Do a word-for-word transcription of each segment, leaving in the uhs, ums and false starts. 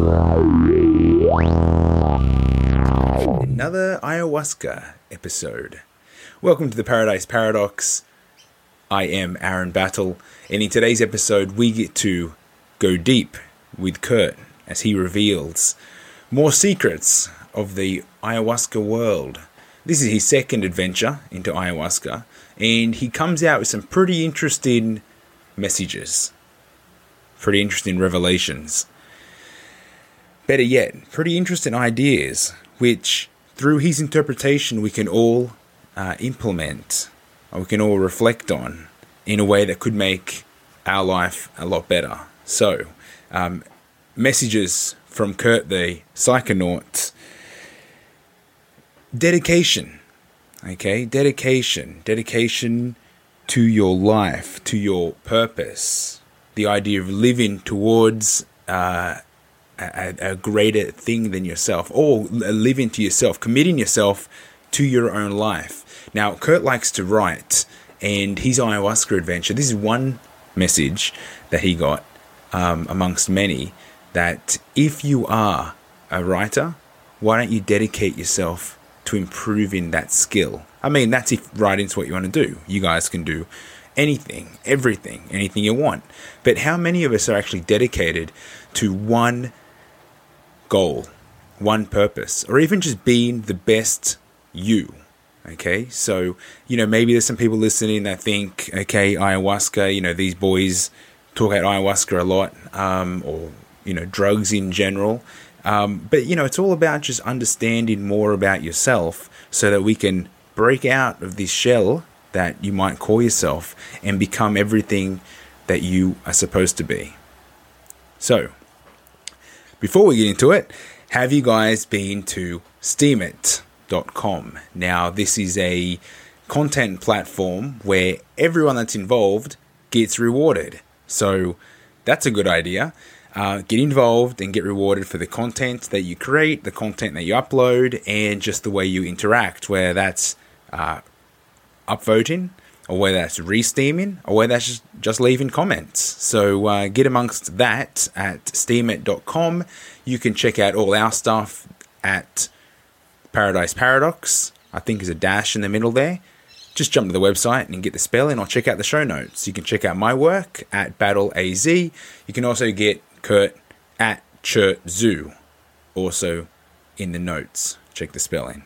Another ayahuasca episode. Welcome to the Paradise Paradox. I am Aaron Battle, and in today's episode we get to go deep with Kurt as he reveals more secrets of the ayahuasca world. This is his second adventure into ayahuasca, and he comes out with some pretty interesting messages, pretty interesting revelations. Better yet, pretty interesting ideas, which through his interpretation we can all uh, implement, or we can all reflect on in a way that could make our life a lot better. So, um, messages from Kurt the Psychonaut. Dedication. Okay, dedication. Dedication to your life, to your purpose. The idea of living towards uh, a, a greater thing than yourself, or living to yourself, committing yourself to your own life. Now, Kurt likes to write, and his ayahuasca adventure, this is one message that he got um, amongst many, that if you are a writer, why don't you dedicate yourself to improving that skill? I mean, that's if writing's what you want to do. You guys can do anything, everything, anything you want. But how many of us are actually dedicated to one goal, one purpose, or even just being the best you? Okay, so, you know, maybe there's some people listening that think, okay, ayahuasca, you know, these boys talk about ayahuasca a lot, um, or, you know, drugs in general. Um, but, you know, it's all about just understanding more about yourself so that we can break out of this shell that you might call yourself and become everything that you are supposed to be. So, before we get into it, have you guys been to Steemit dot com? Now, this is a content platform where everyone that's involved gets rewarded. So, that's a good idea. Uh, get involved and get rewarded for the content that you create, the content that you upload, and just the way you interact, whether that's uh, upvoting, or whether that's re-steaming, or whether that's just, just leaving comments. So uh, get amongst that at Steemit dot com. You can check out all our stuff at Paradise Paradox. I think there's a dash in the middle there. Just jump to the website and get the spelling, or check out the show notes. You can check out my work at Battle A Z. You can also get Kurt at Chert Zoo, also in the notes. Check the spelling.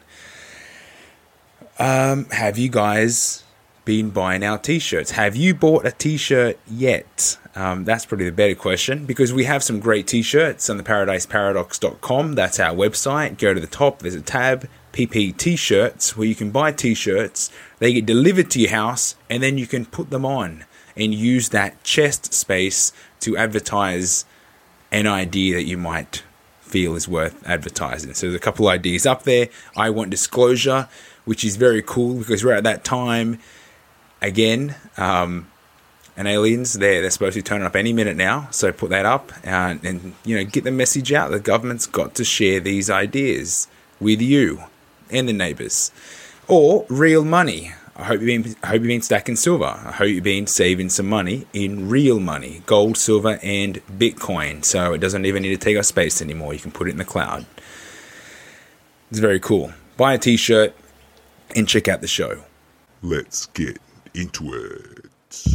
Um, have you guys been buying our t-shirts? Have you bought a t-shirt yet? Um, that's probably the better question, because we have some great t-shirts on the paradise paradox dot com. That's our website. Go to the top, there's a tab, P P T-shirts, where you can buy t-shirts. They get delivered to your house, and then you can put them on and use that chest space to advertise an idea that you might feel is worth advertising. So there's a couple ideas up there. I want disclosure, which is very cool because we're at that time again. Um, and aliens, they're, they're supposed to be turning up any minute now. So put that up uh, and, you know, get the message out. The government's got to share these ideas with you and the neighbours. Or real money. I hope you've been, I hope you've been stacking silver. I hope you've been saving some money in real money, gold, silver, and Bitcoin. So it doesn't even need to take up space anymore. You can put it in the cloud. It's very cool. Buy a t-shirt and check out the show. Let's get into it.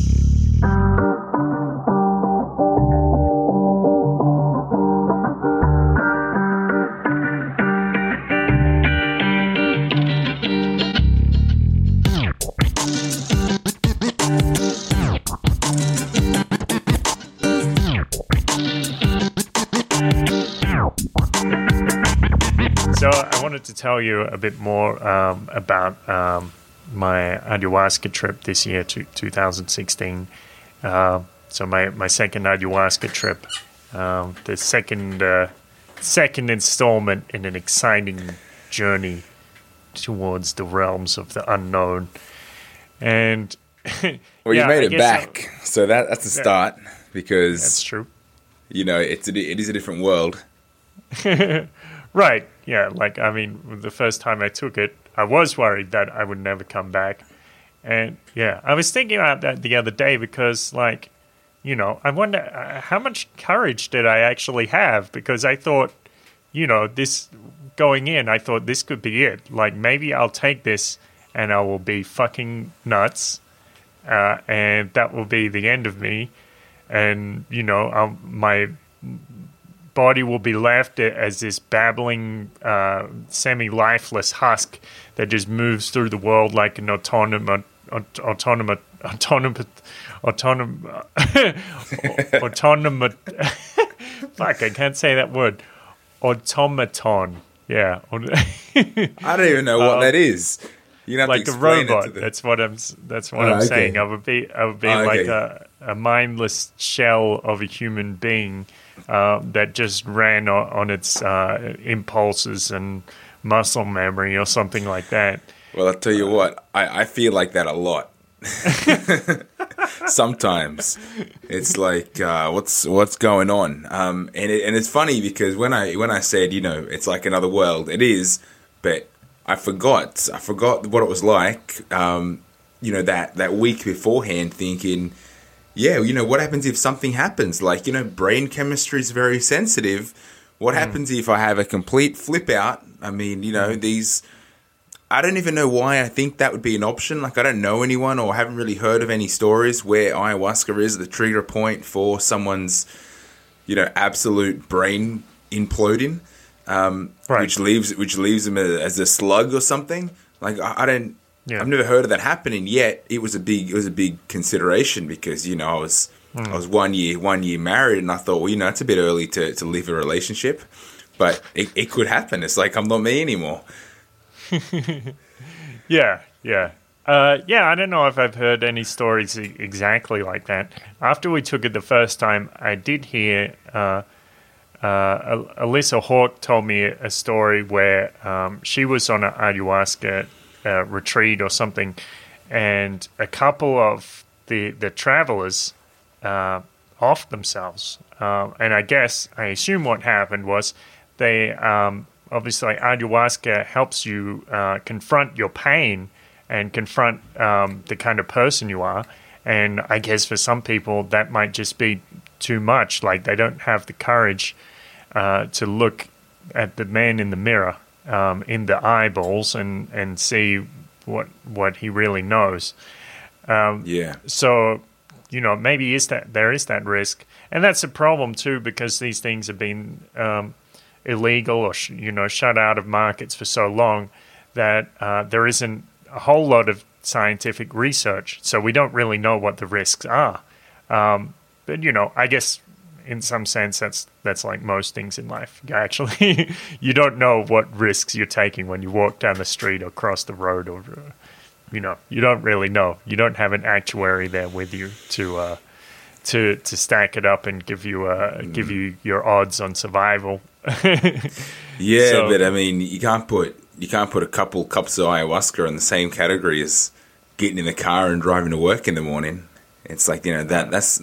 So I wanted to tell you a bit more um, about um, my ayahuasca trip this year, to two thousand sixteen. Uh, so my, my second ayahuasca trip, um, the second uh, second installment in an exciting journey towards the realms of the unknown. And well, yeah, you made I it back, I, so that that's a start, because that's true. You know, it's a, it is a different world. Right. Yeah. Like, I mean, the first time I took it, I was worried that I would never come back. And yeah, I was thinking about that the other day because, like, you know, I wonder uh, how much courage did I actually have? Because I thought, you know, this going in, I thought this could be it. Like, maybe I'll take this and I will be fucking nuts, uh, and that will be the end of me. And, you know, um, my body will be left as this babbling, uh, semi-lifeless husk that just moves through the world like an autonomous, autonomous, autonomous, autonomous, autonomous. Fuck, I can't say that word. Automaton. Yeah. I don't even know what um, that is. You have like to a explain robot. it to the... That's what I'm. That's what Oh, I'm okay. saying. I would be. I would be Oh, like okay. a, a mindless shell of a human being uh, that just ran on, on its uh, impulses and muscle memory or something like that. Well, I'll tell you what. I, I feel like that a lot. Sometimes it's like, uh, what's what's going on? Um, and it, and it's funny because when I when I said, you know, it's like another world, it is, but I forgot. I forgot what it was like. Um, you know, that that week beforehand, thinking, yeah, you know, what happens if something happens? Like, you know, brain chemistry is very sensitive. What mm. happens if I have a complete flip out? I mean, you know, mm. these. I don't even know why I think that would be an option. Like, I don't know anyone or haven't really heard of any stories where ayahuasca is the trigger point for someone's, you know, absolute brain imploding, um, right. which leaves which leaves them as a slug or something. Like, I, I don't, yeah. I've never heard of that happening yet. It was a big, it was a big consideration because, you know, I was, mm. I was one year, one year married, and I thought, well, you know, it's a bit early to to live a relationship, but it, it could happen. It's like I'm not me anymore. yeah, yeah. Uh, yeah, I don't know if I've heard any stories e- exactly like that. After we took it the first time, I did hear uh, uh, Alyssa Hawke told me a story where um, she was on an ayahuasca uh, retreat or something, and a couple of the, the travelers uh, offed themselves. Uh, and I guess, I assume what happened was they... Um, Obviously, ayahuasca helps you uh, confront your pain and confront um, the kind of person you are. And I guess for some people, that might just be too much. Like, they don't have the courage uh, to look at the man in the mirror, um, in the eyeballs, and, and see what what he really knows. Um, yeah. So, you know, maybe is that there is that risk. And that's a problem, too, because these things have been... Um, illegal or sh- you know shut out of markets for so long that uh, there isn't a whole lot of scientific research, so we don't really know what the risks are. Um, but you know, I guess in some sense that's that's like most things in life. Actually, you don't know what risks you're taking when you walk down the street or cross the road, or uh, you know, you don't really know. You don't have an actuary there with you to uh, to to stack it up and give you uh, mm. give you your odds on survival. yeah, so, but I mean, you can't put you can't put a couple cups of ayahuasca in the same category as getting in the car and driving to work in the morning. It's like, you know, that that's.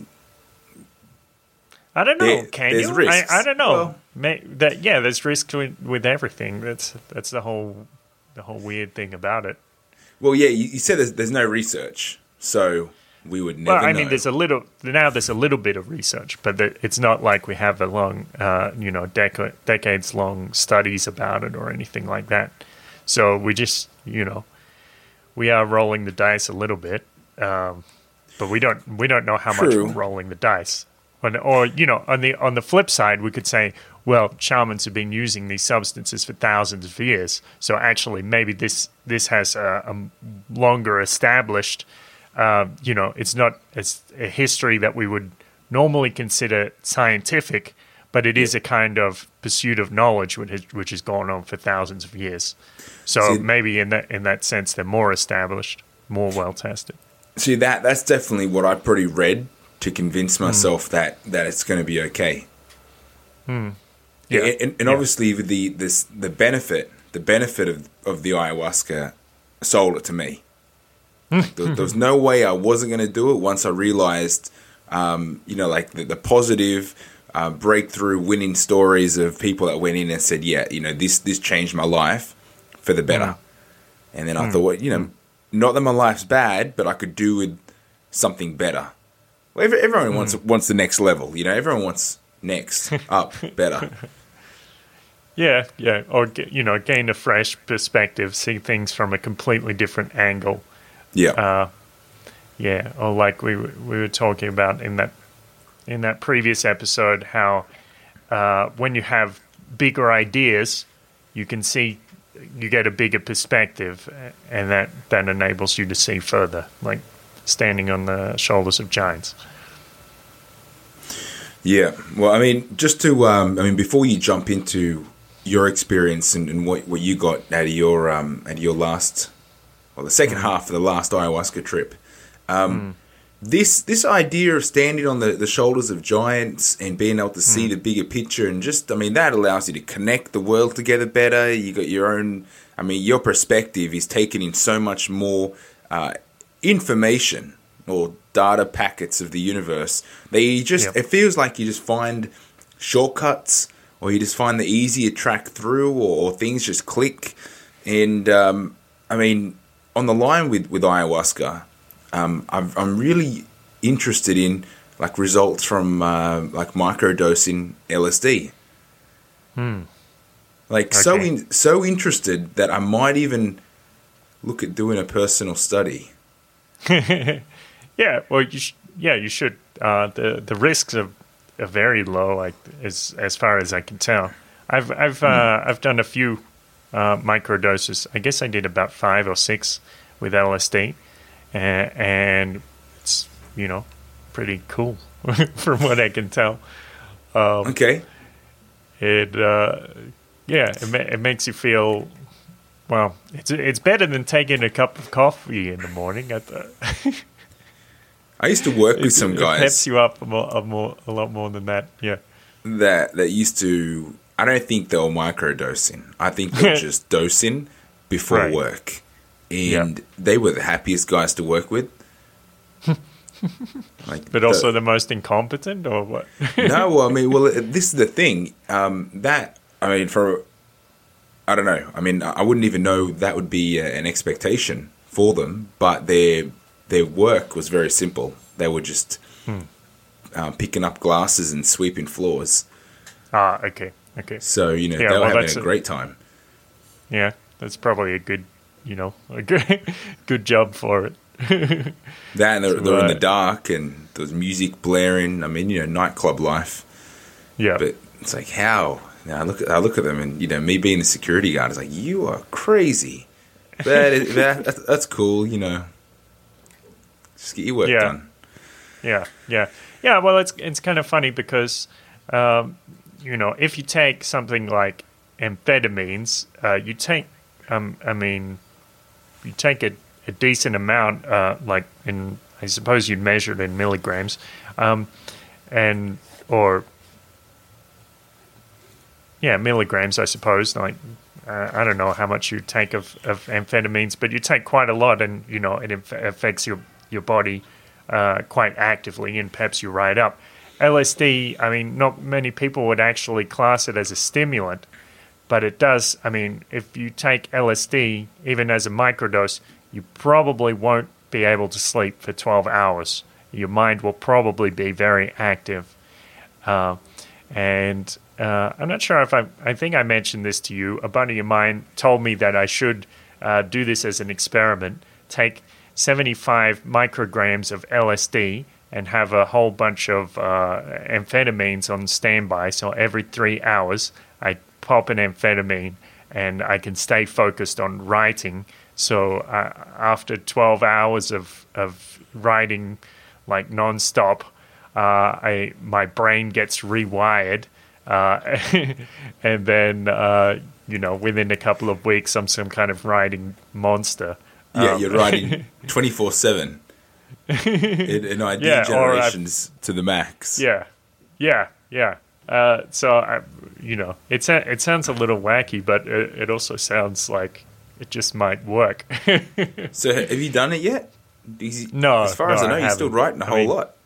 I don't know. There, can there's you? risks. I, I don't know. Well, May, that yeah, there's risk with, with everything. That's that's the whole the whole weird thing about it. Well, yeah, you, you said there's, there's no research, so. We would never well, I know. mean, there's a little now. There's a little bit of research, but the, it's not like we have a long, uh, you know, deca- decades-long studies about it or anything like that. So we just, you know, we are rolling the dice a little bit, um, but we don't we don't know how True. much we're rolling the dice. Or, or you know, on the on the flip side, we could say, well, shamans have been using these substances for thousands of years, so actually, maybe this this has a, a longer established. Uh, you know, it's not it's a history that we would normally consider scientific, but it yeah. is a kind of pursuit of knowledge which has, which has gone on for thousands of years. So see, maybe in that in that sense, they're more established, more well tested. See, that that's definitely what I pretty read to convince myself mm. that, that it's going to be okay. Mm. Yeah, and, and, and yeah. obviously the this the benefit the benefit of of the ayahuasca sold it to me. Like there, there was no way I wasn't going to do it once I realized, um, you know, like the, the positive uh, breakthrough winning stories of people that went in and said, yeah, you know, this this changed my life for the better. Mm. And then I mm. thought, you know, mm. not that my life's bad, but I could do with something better. Well, every, everyone wants wants the next level. You know, everyone wants next, up, better. Yeah, yeah, or g- you know, gain a fresh perspective, see things from a completely different angle. Yeah. Uh, yeah, or like we w- we were talking about in that in that previous episode, how uh, when you have bigger ideas, you can see you get a bigger perspective, and that that enables you to see further, like standing on the shoulders of giants. Yeah. Well, I mean, just to, um, I mean, before you jump into your experience and, and what, what you got out of your um, out of your last, well, the second mm. half of the last ayahuasca trip, um, mm. this this idea of standing on the, the shoulders of giants and being able to see mm. the bigger picture, and just, I mean, that allows you to connect the world together better. You got your own, I mean, your perspective is taking in so much more uh, information or data packets of the universe that you just, yep. it feels like you just find shortcuts, or you just find the easier track through, or, or things just click. And um, I mean, on the line with, with ayahuasca, um, I've, I'm really interested in like results from uh, like microdosing L S D. Hmm. Like okay. so in, so interested that I might even look at doing a personal study. Yeah, well, you sh- yeah, you should. Uh, the the risks are, are very low, like as as far as I can tell. I've I've mm. uh, I've done a few uh, microdoses. I guess I did about five or six with L S D, and, and it's, you know, pretty cool from what I can tell. Um, okay. It uh, yeah, it ma- it makes you feel. Well, it's it's better than taking a cup of coffee in the morning. I thought. I used to work with it, some it guys. It peps you up a, more, a, more, a lot more than that, yeah. That that used to, I don't think they were microdosing. I think they were just dosing before right. work. And yep. they were the happiest guys to work with. Like but also the, the most incompetent, or what? No, well, I mean, well, this is the thing. Um, that, I mean, for, I don't know. I mean, I wouldn't even know that would be an expectation for them, but they're... Their work was very simple. They were just hmm. uh, picking up glasses and sweeping floors. Ah, okay, okay. So, you know, yeah, they were well, having a, a great time. Yeah, that's probably a good, you know, a good, good job for it. That, and they're, so, they're uh, in the dark, and there was music blaring. I mean, you know, nightclub life. Yeah. But it's like, how? Now, I look at, I look at them, and, you know, me being the security guard is like, you are crazy. That is, that, that's, that's cool, you know. Just get your work yeah. done. Yeah, yeah, yeah. Well, it's it's kind of funny because, um, you know, if you take something like amphetamines, uh, you take, um, I mean, you take a, a decent amount, uh, like in, I suppose you'd measure it in milligrams, um, and or yeah, milligrams, I suppose. Like, uh, I don't know how much you take of, of amphetamines, but you take quite a lot, and you know, it inf- affects your your body uh, quite actively and peps you right up. L S D, I mean, not many people would actually class it as a stimulant, but it does. I mean, if you take L S D, even as a microdose, you probably won't be able to sleep for twelve hours. Your mind will probably be very active. Uh, and uh, I'm not sure if I, I think I mentioned this to you. A buddy of mine told me that I should uh, do this as an experiment, take seventy-five micrograms of L S D and have a whole bunch of uh, amphetamines on standby. So every three hours, I pop an amphetamine and I can stay focused on writing. So uh, after twelve hours of, of writing like nonstop, uh, I my brain gets rewired. Uh, and then, uh, you know, within a couple of weeks, I'm some kind of writing monster. Yeah, Um, you're writing twenty-four seven in, in idea yeah, generations to the max. Yeah, yeah, yeah. Uh, so, I, you know, it's a, it sounds a little wacky, but it, it also sounds like it just might work. So have you done it yet? Is, no, as far no, as I know, I you're still writing a I whole mean, lot.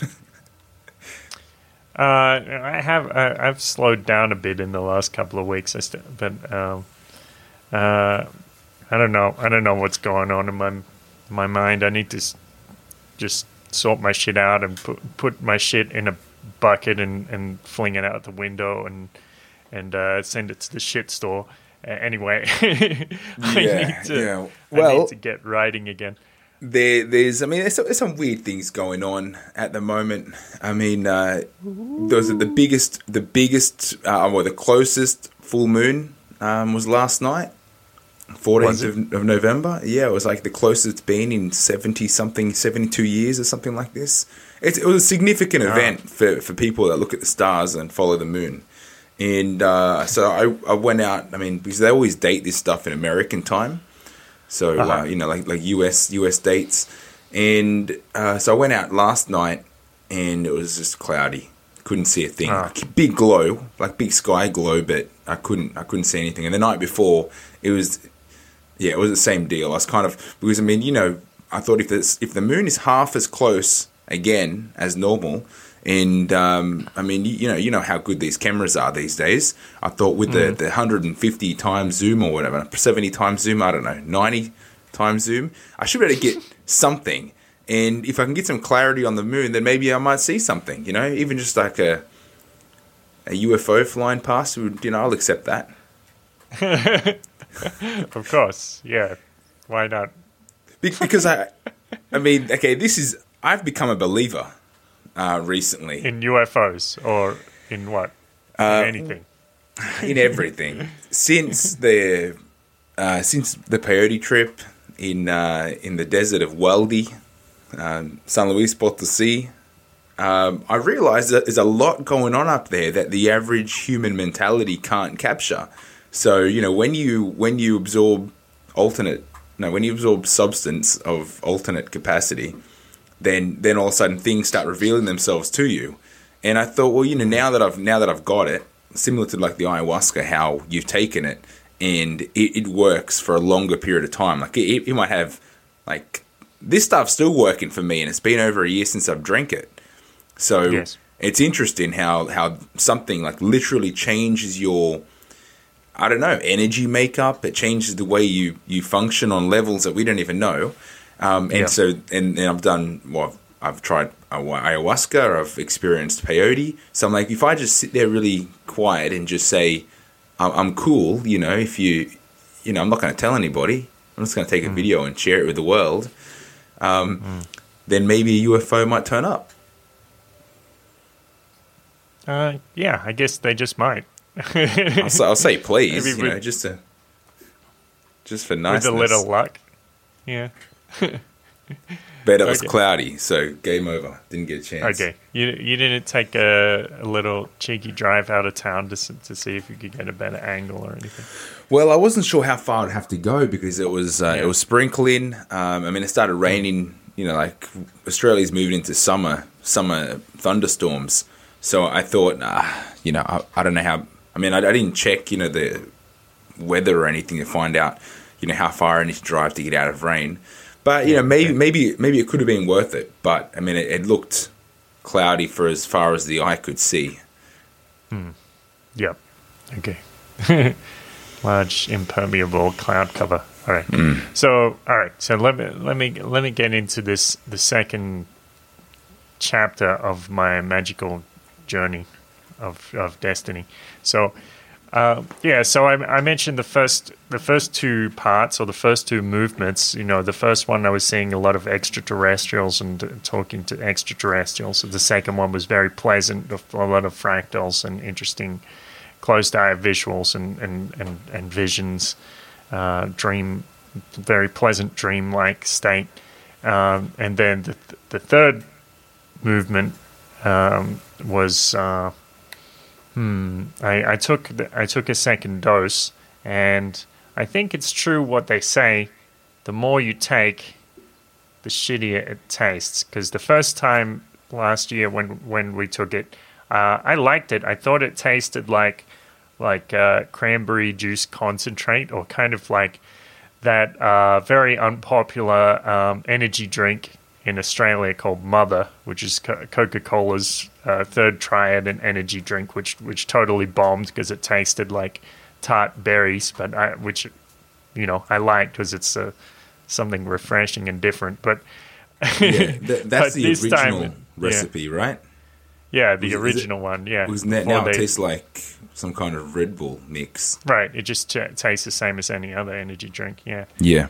uh, I have I, I've slowed down a bit in the last couple of weeks, I st- but um, uh, I don't know. I don't know what's going on in my my mind. I need to s- just sort my shit out and put put my shit in a bucket and, and fling it out the window and and uh, send it to the shit store. Uh, anyway, I Yeah, need to yeah. I Well- need to get writing again. There, there's, I mean, there's, there's some weird things going on at the moment. I mean, uh, those are the biggest, the biggest, uh, or the closest full moon um, was last night, fourteenth Was it? of, of November. Yeah, it was like the closest it's been in seventy something, seventy-two years or something like this. It's, it was a significant Ah. event for, for people that look at the stars and follow the moon. And uh, so I, I went out. I mean, because they always date this stuff in American time. So, Uh-huh. uh, you know, like like U S U S dates. And uh, so I went out last night and it was just cloudy. Couldn't see a thing. Ah. Like, big glow, like big sky glow, but I couldn't I couldn't see anything. And the night before, it was, yeah, it was the same deal. I was kind of, because I mean, you know, I thought if this, if the moon is half as close again as normal, and um, I mean, you, you know, you know how good these cameras are these days. I thought with the, the one hundred fifty times zoom or whatever, seventy times zoom, I don't know, ninety times zoom, I should be able to get something. And if I can get some clarity on the moon, then maybe I might see something. You know, even just like a a U F O flying past, would, you know, I'll accept that. Of course, yeah. Why not? Be- Because I, I mean, okay, this is I've become a believer uh, recently. In U F Os or in what? In Uh, anything. in everything since the uh, since the peyote trip in uh, in the desert of Waldi, um, San Luis Potosi. Um, I realized that there's a lot going on up there that the average human mentality can't capture. So you know when you when you absorb alternate no when you absorb substance of alternate capacity, then then all of a sudden things start revealing themselves to you. And I thought, well, you know, now that I've now that I've got it, similar to like the ayahuasca, how you've taken it and it, it works for a longer period of time. Like it, it might have, like this stuff's still working for me, and it's been over a year since I've drank it. So Yes. it's interesting how how something like literally changes your, I don't know, energy makeup. It changes the way you you function on levels that we don't even know. Um, and Yeah. so and, and I've done well. I've tried ayahuasca, I've experienced peyote. So I'm like, if I just sit there really quiet and just say, I'm, I'm cool, you know, if you, you know, I'm not going to tell anybody. I'm just going to take a Mm. video and share it with the world. Um, Mm. Then maybe a U F O might turn up. Uh, yeah, I guess they just might. I'll, say, I'll say please, Maybe you with- know, just to, just for With niceness. a little luck. Yeah. But it was Okay. cloudy, so game over. Didn't get a chance. Okay. You you didn't take a, a little cheeky drive out of town to s- to see if you could get a better angle or anything. Well, I wasn't sure how far I'd have to go because it was uh, Yeah. it was sprinkling. Um, I mean, it started raining. You know, like Australia's moving into summer summer thunderstorms. So I thought, nah, you know, I, I don't know how. I mean, I, I didn't check, you know, the weather or anything to find out, you know, how far I need to drive to get out of rain. But you know, maybe maybe maybe it could have been worth it. But I mean, it, it looked cloudy for as far as the eye could see. Yep. Okay. Large impermeable cloud cover. All right. So all right. So let me let me let me get into this the second chapter of my magical journey of of destiny. So uh, yeah. So I, I mentioned the first the first two parts or the first two movements. You know, the first one I was seeing a lot of extraterrestrials and uh, talking to extraterrestrials. So the second one was very pleasant, a lot of fractals and interesting closed eye visuals and and and, and visions, uh, dream, very pleasant dream-like state. Um, and then the the third movement um, was uh, hmm. I, I took the, I took a second dose, and I think it's true what they say: the more you take, the shittier it tastes. Because the first time last year when when we took it, uh, I liked it. I thought it tasted like like uh, cranberry juice concentrate, or kind of like that uh, very unpopular um, energy drink in Australia called Mother, which is Co- Coca-Cola's uh, third triad and energy drink, which which totally bombed because it tasted like tart berries, but I, which you know I liked because it's uh, something refreshing and different. But Yeah, th- that's But the this time- original recipe, right? Yeah, the Is it- original one. Yeah, Because now, before now it they- tastes like some kind of Red Bull mix. right. It just t- tastes the same as any other energy drink. Yeah. Yeah.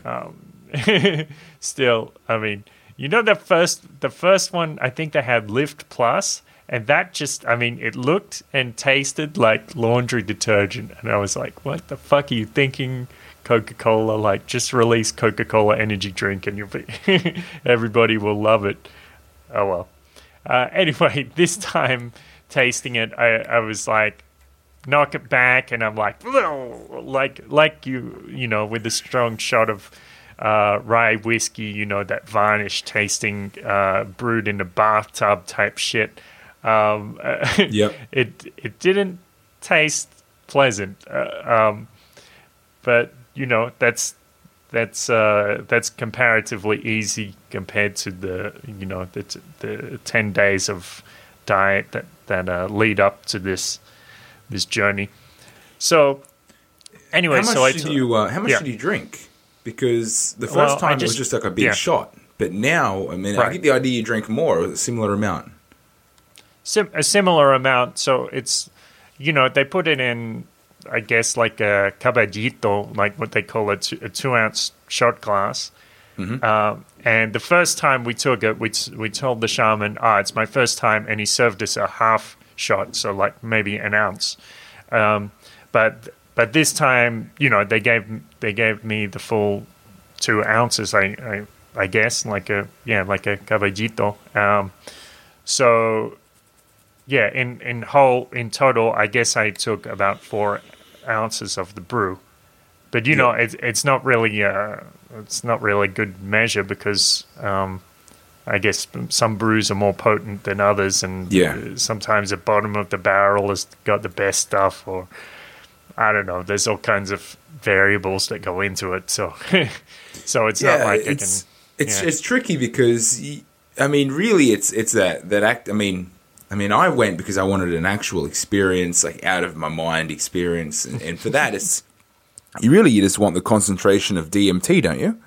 Still, I mean, you know, the first the first one, I think they had Lift Plus, and that just, I mean, it looked and tasted like laundry detergent, and I was like, what the fuck are you thinking, Coca-Cola? Like, just release Coca-Cola energy drink, and you'll be everybody will love it. Oh well. Uh, anyway, this time tasting it, I, I was like, knock it back, and I'm like, like, like you, you know, with a strong shot of uh, rye whiskey, you know, that varnish tasting, uh, brewed in a bathtub type shit. Um, Yep. It it didn't taste pleasant, uh, um, but you know, that's that's uh, that's comparatively easy compared to the you know the the ten days of diet that that uh, lead up to this this journey. So anyway, How much so I did t- you? Uh, how much yeah. did you drink? Because the first Well, I time it was just- just like a big yeah. shot, but now, I mean, I Right. get the idea you drink more, a similar amount. Sim- a similar amount. So it's, you know, they put it in, I guess, like a caballito, like what they call a two, a two ounce shot glass. Um, and the first time we took it, we t- we told the shaman, ah, it's my first time, and he served us a half shot, so like maybe an ounce. Um, but but this time, you know, they gave they gave me the full two ounces. I I, I guess like a yeah like a caballito. Um, so. Yeah, in, in whole, in total, I guess I took about four ounces of the brew. But, you know, it's it's not really uh, it's not really good measure because um, I guess some brews are more potent than others, and Yeah. uh, sometimes the bottom of the barrel has got the best stuff, or I don't know. There's all kinds of variables that go into it, so so it's not like it's I can. it's yeah. it's tricky because y- I mean, really, it's it's that that act. I mean, I mean, I went because I wanted an actual experience, like out of my mind experience, and, and for that, it's you really you just want the concentration of D M T, don't you?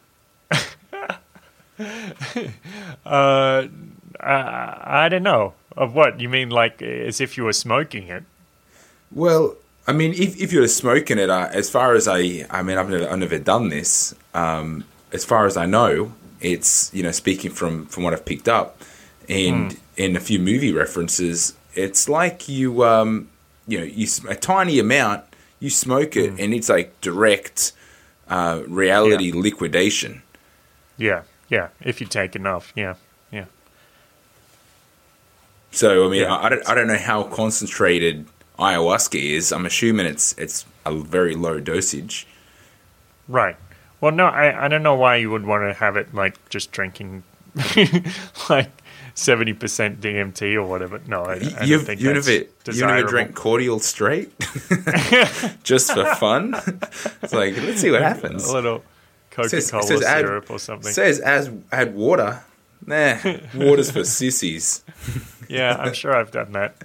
Uh, I, I don't know. Of what? You mean like as if you were smoking it? Well, I mean, if if you're smoking it, uh, as far as I, I mean, I've never, I've never done this. Um, as far as I know, it's you know, speaking from from what I've picked up, and Hmm. in a few movie references, it's like you, um, you know, you sm- a tiny amount, you smoke it, and it's like direct uh, reality Yeah. liquidation. Yeah, yeah. If you take enough, yeah, yeah. So I mean, Yeah. I, I don't I don't know how concentrated ayahuasca is. I'm assuming it's it's a very low dosage. Right. Well, no, I, I don't know why you would want to have it like just drinking like seventy percent D M T or whatever. No, I, I don't You've, think you that's never, you never desirable. drank cordial straight, just for fun. It's like let's see what happens. A little It says- it Coca-Cola says add- syrup or something. Says as add water. Nah, water's for sissies. Yeah, I'm sure I've done that.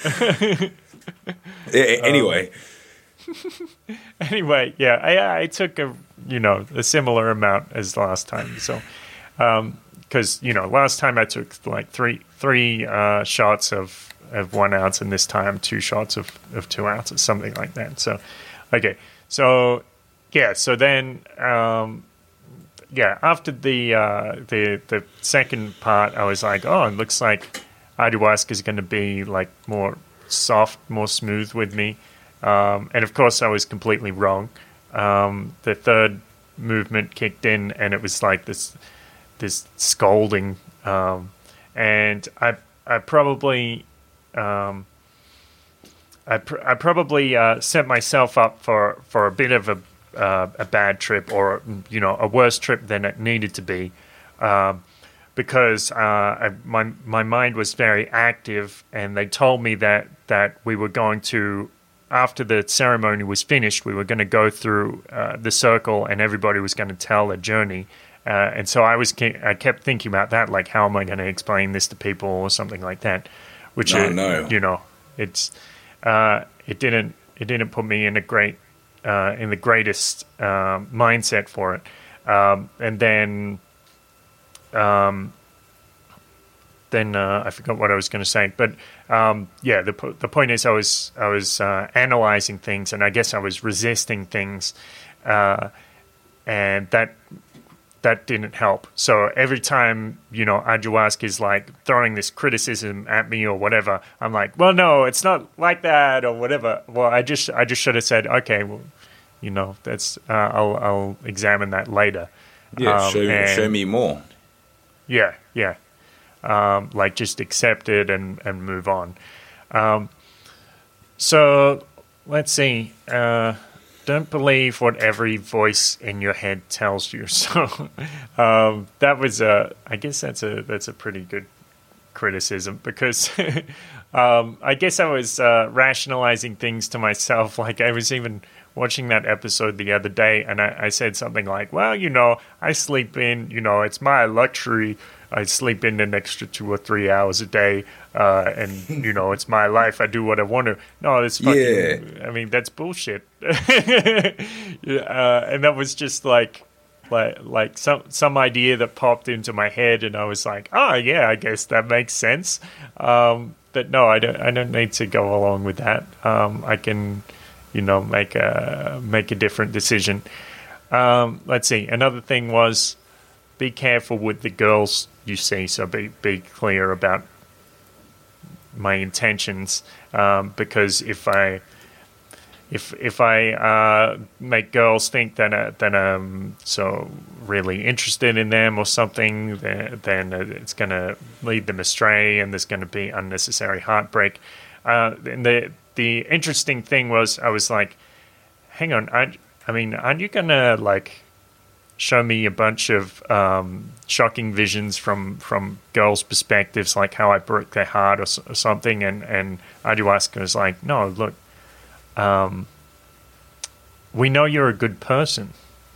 A- Anyway, Anyway, yeah, I, I took a you know a similar amount as last time. So, because you know last time I took like three three uh, shots of, of one ounce, and this time two shots of, of two ounces, something like that. So, okay, so yeah, so then um, yeah, after the uh, the the second part, I was like, oh, it looks like ayahuasca is going to be like more soft, more smooth with me. Um, and of course, I was completely wrong. Um, the third movement kicked in, and it was like this, this scolding. Um, and I, I probably, um, I, pr- I probably uh, set myself up for, for a bit of a, uh, a bad trip, or you know, a worse trip than it needed to be, um, because uh, I, my my mind was very active, and they told me that that we were going to. After the ceremony was finished, we were going to go through uh, the circle, and everybody was going to tell a journey. Uh, and so I was, ke- I kept thinking about that, like, how am I going to explain this to people, or something like that? Which, Oh, uh, no. you know, it's, uh, it didn't, it didn't put me in a great, uh, in the greatest uh, mindset for it. Um, and then, um, then uh, I forgot what I was going to say. But um, yeah, the po- the point is, I was I was uh, analyzing things, and I guess I was resisting things, uh, and that that didn't help. So every time, you know, ayahuasca is like throwing this criticism at me or whatever, I'm like, well, no, it's not like that or whatever. Well, I just I just should have said, okay, well, you know, that's uh, I'll I'll examine that later. Yeah, Um, show and- show me more. Yeah, yeah. Um, like just accept it and, and move on. Um, so let's see. Uh, don't believe what every voice in your head tells you. So um, that was a. I guess that's a that's a pretty good criticism because um, I guess I was uh, rationalizing things to myself. Like I was even watching that episode the other day, and I, I said something like, "Well, you know, I sleep in. You know, it's my luxury. I sleep in an extra two or three hours a day, uh, and you know, it's my life. I do what I want to." No, that's fucking. Yeah. I mean, that's bullshit. Yeah, uh, and that was just like, like, like some some idea that popped into my head, and I was like, "Oh yeah, I guess that makes sense." Um, but no, I don't. I don't need to go along with that. Um, I can, you know, make a make a different decision. Um, let's see. Another thing was, be careful with the girls you see. So be be clear about my intentions, um, because if I if if I uh, make girls think that uh, that I'm so really interested in them or something, then, then it's going to lead them astray, and there's going to be unnecessary heartbreak. Uh, and the the interesting thing was, I was like, hang on, I, I mean, aren't you going to like show me a bunch of um, shocking visions from, from girls' perspectives, like how I broke their heart or, or something? And, and ayahuasca was like, no, look, um, we know you're a good person,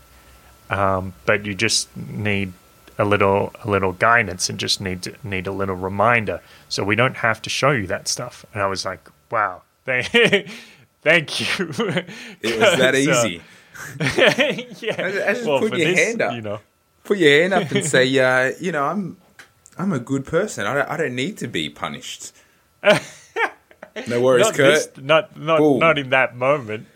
um, but you just need a little a little guidance and just need to, need a little reminder. So we don't have to show you that stuff. And I was like, wow, thank, thank you. It was that So- easy. yeah. I just Well, put for your this, hand up. You know, Put your hand up and say, uh, you know, I'm I'm a good person. I don't, I don't need to be punished. No worries, not Kurt. this, not not Boom. not in that moment.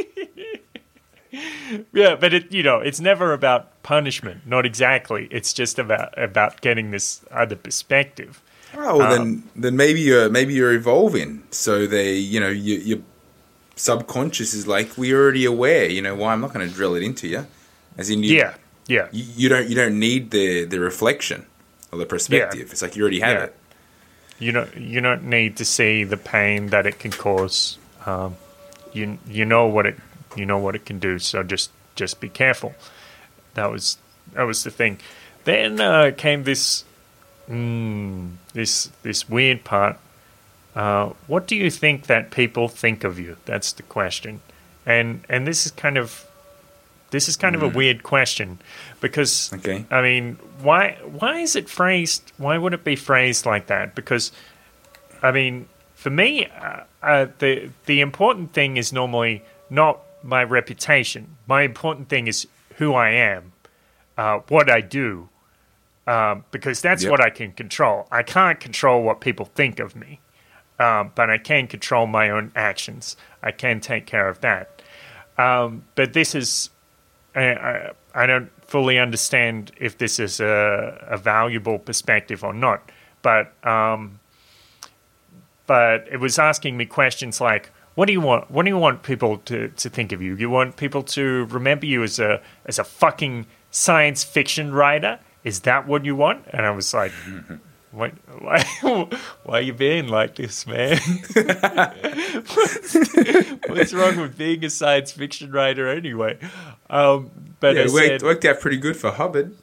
Yeah, but it you know it's never about punishment. Not exactly. It's just about about getting this other perspective. Oh, well, then then maybe you're maybe you're evolving. So they, you know, you, your subconscious is like, we're already aware. You know, why I'm not going to drill it into you. As in, you, Yeah, yeah, you, you don't you don't need the the reflection or the perspective. It's like you already have Yeah. it. you don't you don't need to see the pain that it can cause. Um, you you know what it you know what it can do. So just just be careful. That was that was the thing. Then uh, came this mm, this this weird part. Uh, what do you think that people think of you? That's the question. And and this is kind of this is kind of a weird question because Okay. I mean, why why is it phrased? Why would it be phrased like that? Because I mean, for me, uh, uh, the the important thing is normally not my reputation. My important thing is who I am, uh, what I do, um, because that's Yep. what I can control. I can't control what people think of me, um, but I can control my own actions. I can take care of that. Um, but this is, I, I, I don't fully understand if this is a, a valuable perspective or not. But um, but it was asking me questions like, what do you want? What do you want people to, to think of you? You want people to remember you as a as a fucking science fiction writer? Is that what you want? And I was like, what? Why? Why are you being like this, man? what's, what's wrong with being a science fiction writer anyway? Um, but Yeah, I it worked, said, worked out pretty good for Hubbard.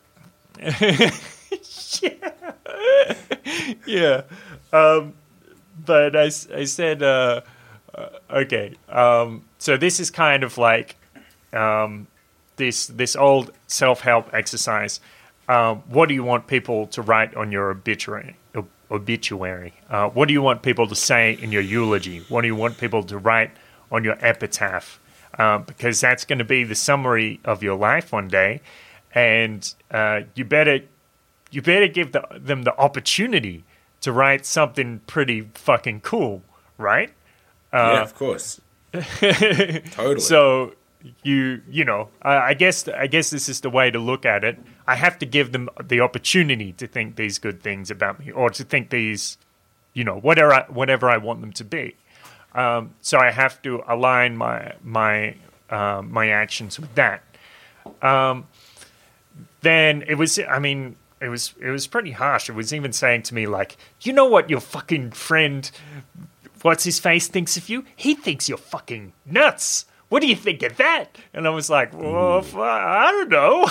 yeah. Um, but I, s- I said, uh, uh, okay. Um, so this is kind of like um, this this old self-help exercise. Um, what do you want people to write on your obituary? ob- Obituary. Uh, what do you want people to say in your eulogy? What do you want people to write on your epitaph? Um, because that's going to be the summary of your life one day, and uh, you better you better give the, them the opportunity to write something pretty fucking cool, right? Uh, yeah, of course. Totally. So you you know, I, I guess I guess this is the way to look at it. I have to give them the opportunity to think these good things about me, or to think these, you know, whatever I, whatever I want them to be. Um, so I have to align my my uh, my actions with that. Um, then it was, I mean, it was it was pretty harsh. It was even saying to me like, you know what your fucking friend, what's his face, thinks of you? He thinks you're fucking nuts. What do you think of that? And I was like, well, I don't know.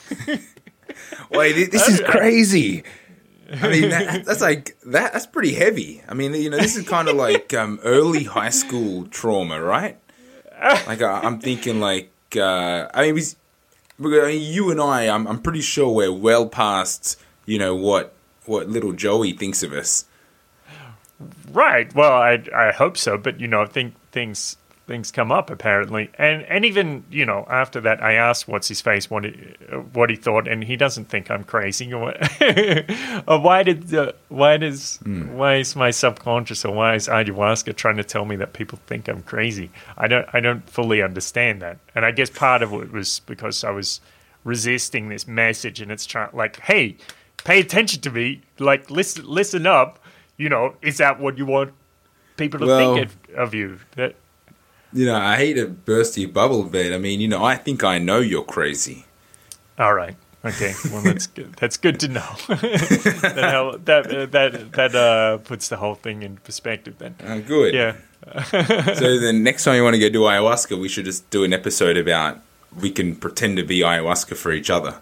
Wait, this is crazy. I mean, that, that's like that. That's pretty heavy. I mean, you know, this is kind of like um, early high school trauma, right? Like I, I'm thinking, like uh, I mean, we, I mean, you and I, I'm, I'm pretty sure we're well past, you know, what what little Joey thinks of us. Right. Well, I I hope so, but you know, I think things. Things come up apparently, and and even you know after that, I asked what's his face what he, what he thought, and he doesn't think I'm crazy. Or, or why did uh, why does mm. why is my subconscious or why is ayahuasca trying to tell me that people think I'm crazy? I don't I don't fully understand that, and I guess part of it was because I was resisting this message, and it's trying like, hey, pay attention to me, like listen listen up. You know, is that what you want people to well, think of, of you? That. You know, I hate to burst your bubble, but I mean, you know, I think I know you're crazy. All right. Okay. Well, that's good. That's good to know. that hell, that uh, that that uh, puts the whole thing in perspective. Then. Uh, good. Yeah. So the next time you want to go do ayahuasca, we should just do an episode about we can pretend to be ayahuasca for each other.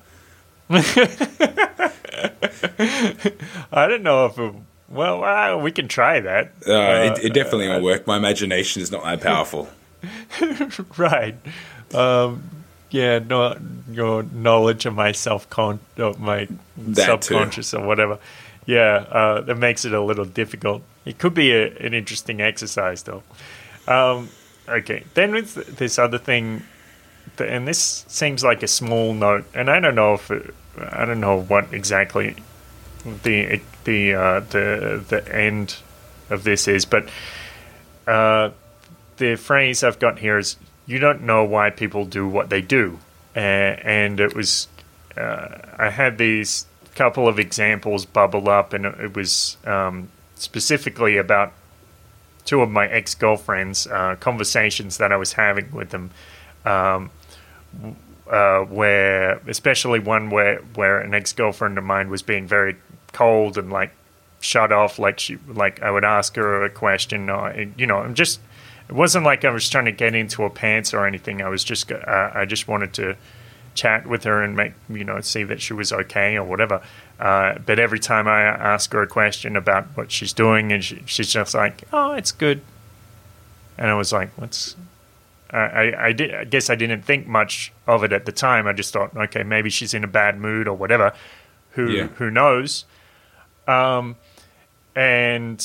I don't know if. It, well, uh, we can try that. Uh, uh, it, it definitely uh, won't work. My imagination is not that powerful. Right. Um, yeah, no, your knowledge of my self con of my that subconscious too. Or whatever. Yeah, uh, that makes it a little difficult. It could be a, an interesting exercise, though. Um, okay, then with this other thing, and this seems like a small note, and I don't know if it, I don't know what exactly the the uh, the the end of this is, but uh, the phrase I've got here is "you don't know why people do what they do," uh, and it was uh, I had these couple of examples bubble up, and it was um, specifically about two of my ex-girlfriends, uh, conversations that I was having with them, um, uh, where especially one where where an ex-girlfriend of mine was being very cold and like shut off, like she like I would ask her a question, or you know, I'm just it wasn't like I was trying to get into her pants or anything. I was just uh, I just wanted to chat with her and make you know see that she was okay or whatever. Uh, but every time I ask her a question about what she's doing, and she, she's just like, "Oh, it's good," and I was like, "What's?" I, I, I did. I guess I didn't think much of it at the time. I just thought, okay, maybe she's in a bad mood or whatever. Who yeah. who knows? Um, and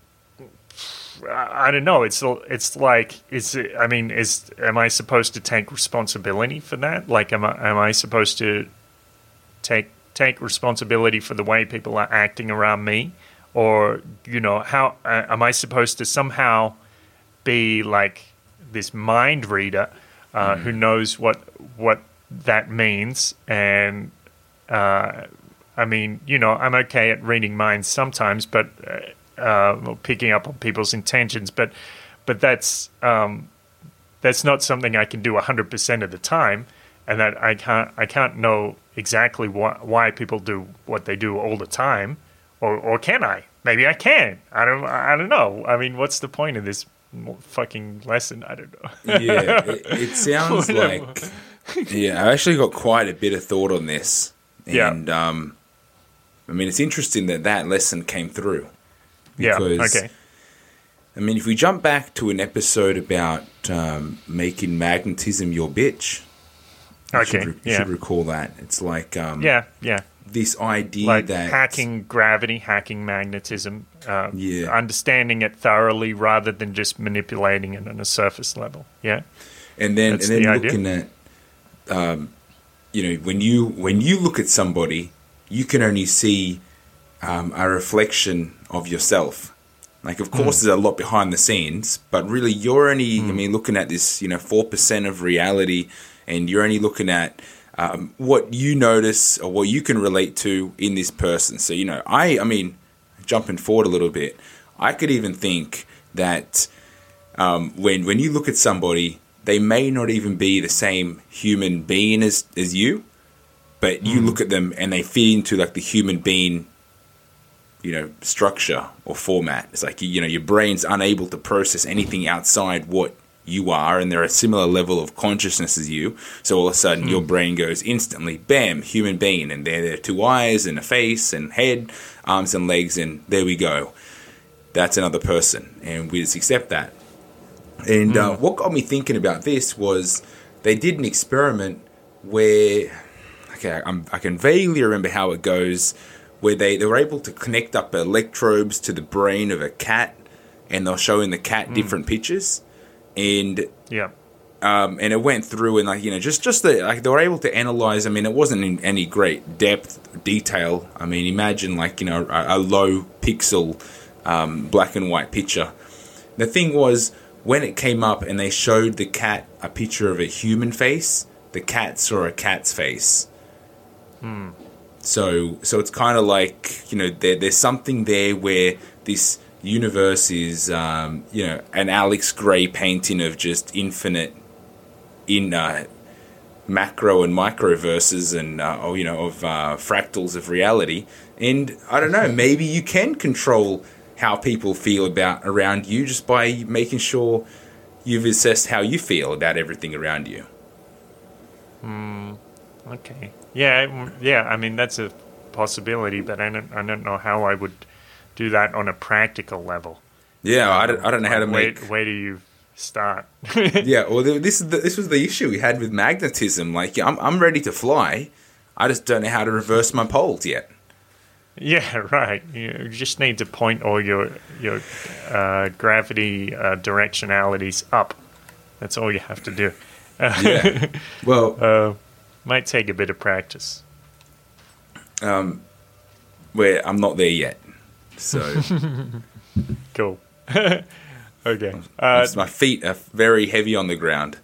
I, I don't know. It's it's like is it, I mean, is am I supposed to take responsibility for that? Like, am I am I supposed to take take responsibility for the way people are acting around me, or you know, how uh, am I supposed to somehow be like this mind reader uh, mm. who knows what what that means? And uh, I mean, you know, I'm okay at reading minds sometimes, but uh, uh, picking up on people's intentions, but but that's um, that's not something I can do one hundred percent of the time, and that I can't I can't know exactly wh- why people do what they do all the time, or or can I? Maybe I can. I don't I don't know. I mean, what's the point of this fucking lesson? I don't know. Yeah, it, it sounds like yeah. I actually got quite a bit of thought on this, and yeah. um, I mean, it's interesting that that lesson came through. Because, yeah. Okay. I mean, if we jump back to an episode about um, making magnetism your bitch, you okay. should, re- yeah. you should recall that. It's like um, yeah, yeah. This idea like that hacking gravity, hacking magnetism, uh, yeah. understanding it thoroughly rather than just manipulating it on a surface level. Yeah. And then That's and then the looking idea. at, um, you know, when you when you look at somebody you can only see um, a reflection of yourself. Like, of course, mm. there's a lot behind the scenes, but really, you're only, mm. I mean, looking at this, you know, four percent of reality, and you're only looking at um, what you notice or what you can relate to in this person. So, you know, I, I mean, jumping forward a little bit, I could even think that um, when when you look at somebody, they may not even be the same human being as, as you, but you mm. look at them and they fit into like the human being, you know, structure or format. It's like, you know, your brain's unable to process anything outside what you are, and they're a similar level of consciousness as you. So all of a sudden mm. your brain goes instantly, bam, human being, and there there are two eyes and a face and head, arms and legs, and there we go. That's another person, and we just accept that. And mm. uh, what got me thinking about this was they did an experiment where, okay, I'm, I can vaguely remember how it goes, where they, they were able to connect up electrodes to the brain of a cat, and they're showing the cat mm. different pictures, and yeah, um, and it went through and like you know just just the, like they were able to analyze. I mean, it wasn't in any great depth detail. I mean, imagine like you know a, a low pixel um, black and white picture. The thing was, when it came up and they showed the cat a picture of a human face, the cat saw a cat's face. Hmm. So, so it's kind of like, you know, there, there's something there where this universe is, um, you know, an Alex Gray painting of just infinite in uh, macro and microverses and, uh, or, you know, of uh, fractals of reality. And I don't know, maybe you can control how people feel about around you just by making sure you've assessed how you feel about everything around you. Hmm. Okay. Yeah. Yeah. I mean, that's a possibility, but I don't. I don't know how I would do that on a practical level. Yeah, I don't. I don't know how to where, make. Where do you start? Yeah. Well, this is the, this was the issue we had with magnetism. Like, I'm I'm ready to fly. I just don't know how to reverse my poles yet. Yeah, right. You just need to point all your your uh, gravity uh, directionalities up. That's all you have to do. Yeah. Well, uh, might take a bit of practice. Um, where I'm not there yet. So cool. Okay. Uh, my feet are very heavy on the ground.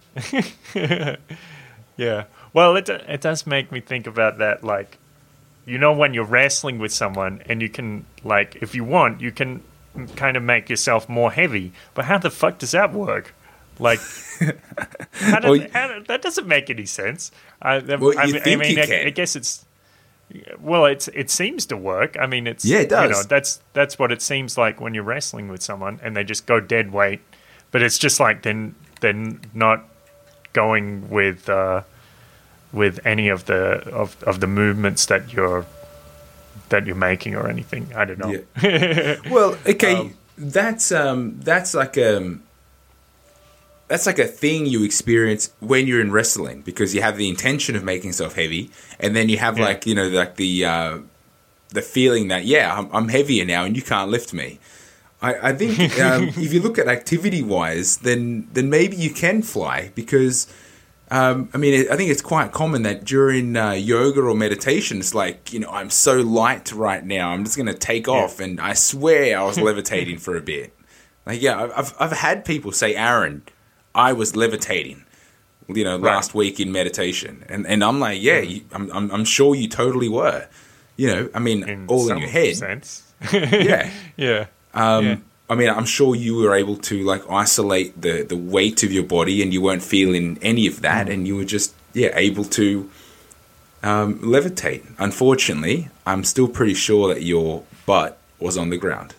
Yeah. Well, it it does make me think about that, like. You know, when you're wrestling with someone and you can, like, if you want, you can kind of make yourself more heavy. But how the fuck does that work? Like, how does, well, how, that doesn't make any sense. I, well, I, you mean, think I, mean you I, can. I guess it's, well, it's it seems to work. I mean, it's, yeah, it does. You know, that's, that's what it seems like when you're wrestling with someone and they just go dead weight. But it's just like then they're, they're not going with... Uh, with any of the of, of the movements that you're that you're making or anything. I don't know. Yeah. Well, okay, um, that's um that's like um that's like a thing you experience when you're in wrestling because you have the intention of making yourself heavy, and then you have yeah. like you know like the uh, the feeling that yeah I'm, I'm heavier now and you can't lift me. I, I think um, if you look at activity wise, then then maybe you can fly because. Um, I mean, I think it's quite common that during uh, yoga or meditation, it's like, you know, I'm so light right now. I'm just going to take yeah. off. And I swear I was levitating for a bit. Like, yeah, I've I've had people say, Aaron, I was levitating, you know, right. last week in meditation. And and I'm like, yeah, you, I'm, I'm I'm sure you totally were. You know, I mean, in all in your head. Sense. yeah. Yeah. Um, yeah. I mean, I'm sure you were able to like isolate the, the weight of your body and you weren't feeling any of that mm. and you were just, yeah, able to um, levitate. Unfortunately, I'm still pretty sure that your butt was on the ground.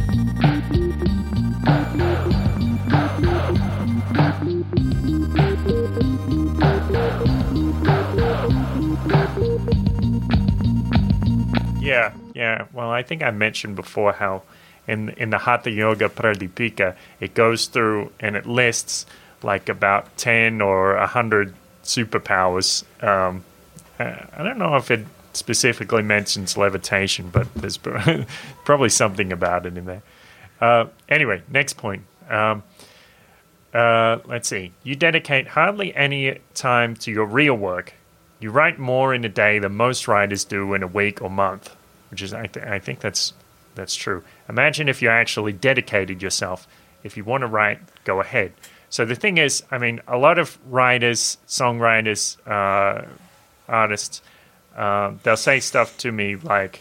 Yeah, yeah. Well, I think I mentioned before how in in the Hatha Yoga Pradipika, it goes through and it lists like about ten or a hundred superpowers. Um, I don't know if it specifically mentions levitation, but there's probably something about it in there. Uh, anyway, next point. Um, uh, let's see. You dedicate hardly any time to your real work, you write more in a day than most writers do in a week or month, which is I, th- I think that's that's true. Imagine if you actually dedicated yourself. If you want to write, go ahead. So the thing is, I mean, a lot of writers, songwriters, uh, artists, uh, they'll say stuff to me like,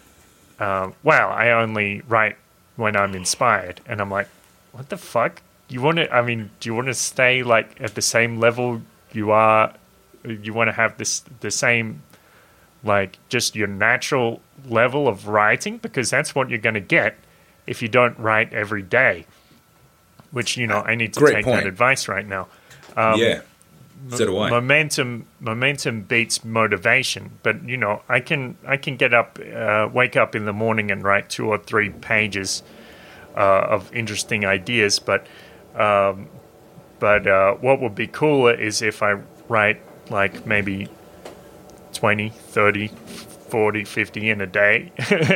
uh, "Well, I only write when I'm inspired," and I'm like, "What the fuck? You want to? I mean, do you want to stay like at the same level you are? You want to have this the same, like just your natural level of writing, because that's what you're going to get if you don't write every day." Which, you know, I need to Great take point. that advice right now. Um, yeah, so do I. Momentum, momentum beats motivation. But you know, I can I can get up, uh, wake up in the morning and write two or three pages uh, of interesting ideas. But um, but uh, what would be cooler is if I write like maybe twenty, thirty, forty, fifty in a day,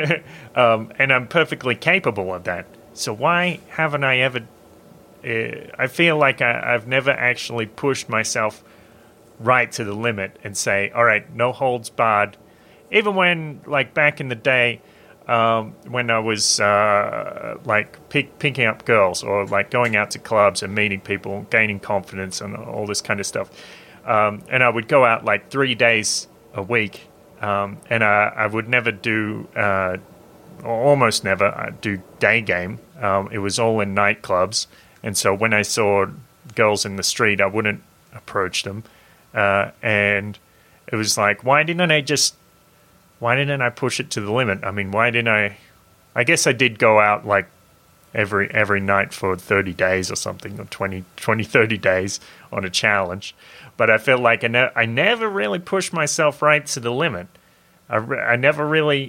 um, and I'm perfectly capable of that. So why haven't I ever? Uh, I feel like I, I've never actually pushed myself right to the limit and say, all right, no holds barred. Even when, like back in the day, um, when I was uh, like pick, picking up girls or like going out to clubs and meeting people, gaining confidence and all this kind of stuff. Um, and I would go out like three days a week, um, and I, I would never do, uh, almost never uh, do day game. Um, it was all in nightclubs. And so when I saw girls in the street, I wouldn't approach them. Uh, and it was like, why didn't I just, why didn't I push it to the limit? I mean, why didn't I, I guess I did go out like every every night for thirty days or something, or twenty, twenty, thirty days on a challenge. But I felt like I, ne- I never really pushed myself right to the limit. I, re- I never really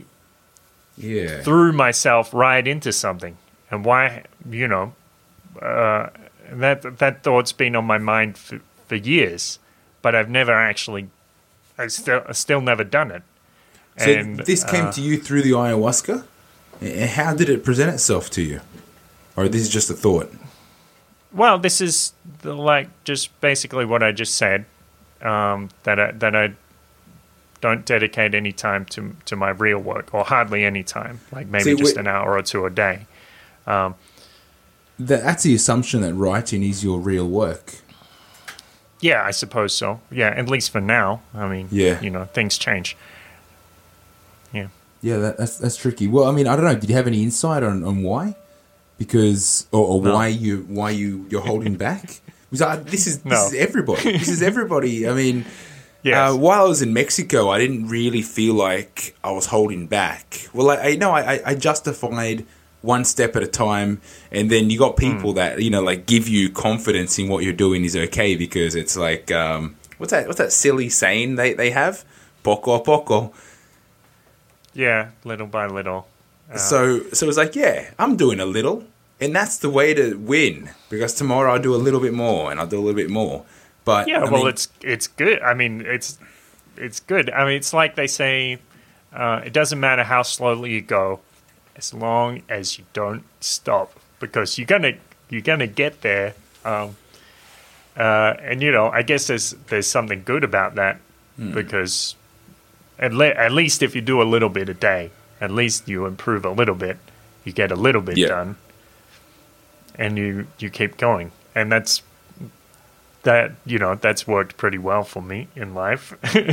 Yeah. threw myself right into something. And why, you know, Uh, that that thought's been on my mind for, for years, but I've never actually, I still I still never done it. So And, this came uh, to you through the ayahuasca? And how did it present itself to you? Or this is just a thought? Well, this is the, like just basically what I just said. Um, that I that I don't dedicate any time to to my real work, or hardly any time, like maybe See, just we- an hour or two a day. Um, That, that's the assumption that writing is your real work. yeah, I suppose so. Yeah, at least for now. I mean, Yeah. you know, things change. Yeah. Yeah, that, that's that's tricky. Well, I mean, I don't know. Did you have any insight on, on why? Because or, or No. why you why you you're holding back? Because I, this is this No. is everybody. This is everybody. I mean, Yes. uh, while I was in Mexico, I didn't really feel like I was holding back. Well, I, I no, I, I justified one step at a time, and then you got people that you know like give you confidence in what you're doing is okay, because it's like um, what's that what's that silly saying they they have, poco a poco. Yeah, little by little. Uh, So so it's like, yeah, I'm doing a little, and that's the way to win, because tomorrow I'll do a little bit more, and I'll do a little bit more. But yeah, I well, mean, it's it's good. I mean, it's it's good. I mean, it's like they say, uh, it doesn't matter how slowly you go, as long as you don't stop, because you're gonna you're gonna get there. Um, uh, and you know, I guess there's there's something good about that, because at le- at least if you do a little bit a day, at least you improve a little bit. You get a little bit Yeah. done, and you you keep going, and that's. That you know that's worked pretty well for me in life.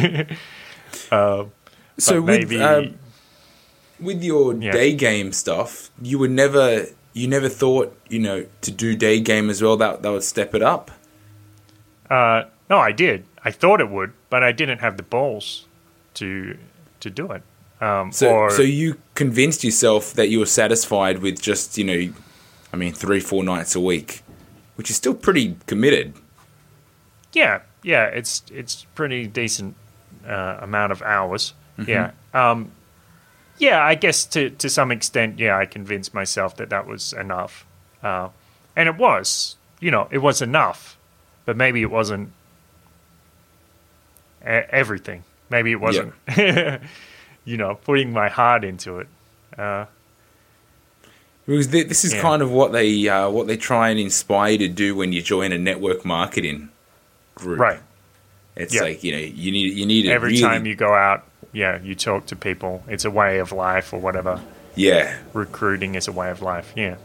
uh, so but with maybe um, with your Yeah. day game stuff, you would never you never thought you know to do day game as well. That that would step it up. uh, no, I did. I thought it would, but I didn't have the balls to to do it. Um, So or, so you convinced yourself that you were satisfied with just you know, I mean, three four nights a week, which is still pretty committed. yeah, yeah, it's it's pretty decent uh, amount of hours. Yeah, um, yeah. I guess to to some extent, yeah, I convinced myself that that was enough, uh, and it was. You know, it was enough, but maybe it wasn't e- everything. Maybe it wasn't. You know, putting my heart into it. Uh, Because thi- this is Yeah. kind of what they uh, what they try and inspire you to do when you join a network marketing group. right. It's Yeah. like, you know, you need you need to Every really, time you go out, yeah, you talk to people. It's a way of life or whatever. yeah, Recruiting is a way of life. Yeah.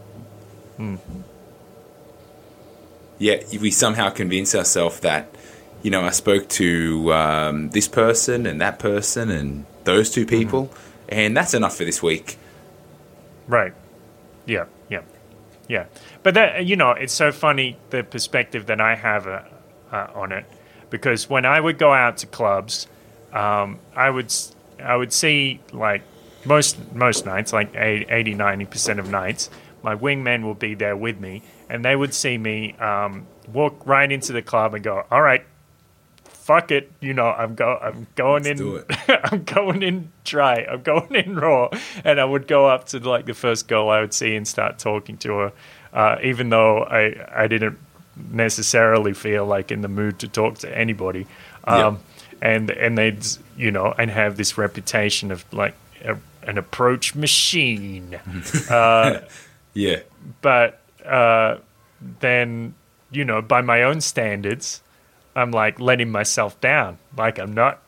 yeah, if we somehow convince ourselves that, you know, I spoke to um, this person and that person and those two people, mm-hmm. and that's enough for this week. Right. Yeah. Yeah. Yeah. But that, you know, it's so funny the perspective that I have uh, uh, on it, because when I would go out to clubs, um, I would I would see like most most nights, like eighty, ninety percent of nights, my wingmen will be there with me, and they would see me um, walk right into the club and go, all right, fuck it, you know, I'm go, I'm going Let's in, do it. I'm going in dry, I'm going in raw, and I would go up to like the first girl I would see and start talking to her, uh, even though I I didn't necessarily feel like in the mood to talk to anybody, um, Yep. and and they'd, you know, and have this reputation of like a, an approach machine, uh, Yeah, but uh, then, you know, by my own standards, I'm like letting myself down. Like I'm not,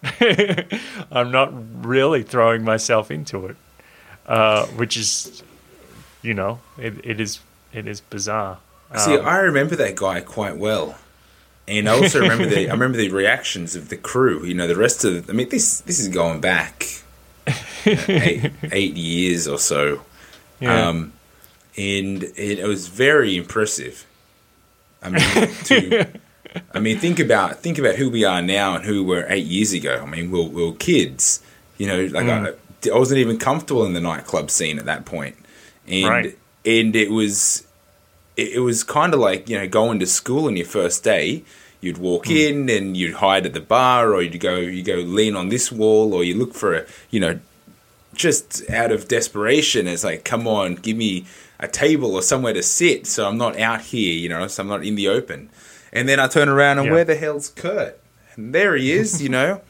I'm not really throwing myself into it, uh, which is, you know, it, it is it is bizarre. see, Um, I remember that guy quite well, and I also remember the I remember the reactions of the crew. You know, the rest of the, I mean, this this is going back you know, eight, eight years or so, yeah. um, and it, it was very impressive. I mean, to I mean, think about think about who we are now and who we were eight years ago. I mean, we we're, we we're kids. You know, like Mm. I, I wasn't even comfortable in the nightclub scene at that point, and Right. and it was. It was kind of like, you know, going to school on your first day. You'd walk Mm. in and you'd hide at the bar, or you'd go, you go lean on this wall, or you look for a, you know, just out of desperation. It's like, come on, give me a table or somewhere to sit, so I'm not out here, you know, so I'm not in the open. And then I turn around and Yeah. where the hell's Kurt? And there he is, you know,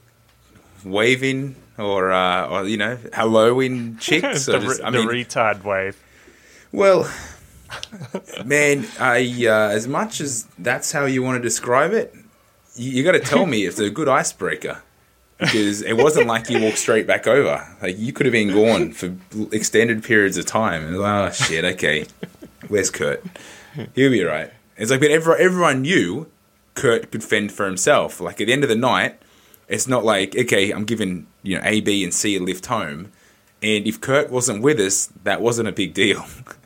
waving or, uh, or you know, helloing chicks. the, Or just, re- I the mean, retard wave. well, man, I uh, as much as that's how you want to describe it, you, you got to tell me it's a good icebreaker, because it wasn't like you walked straight back over. Like you could have been gone for extended periods of time. And, oh shit, okay, where's Kurt? He'll be right. It's like, but everyone, everyone knew Kurt could fend for himself. Like at the end of the night, it's not like, okay, I'm giving, you know, A, B, and C a lift home, and if Kurt wasn't with us, that wasn't a big deal.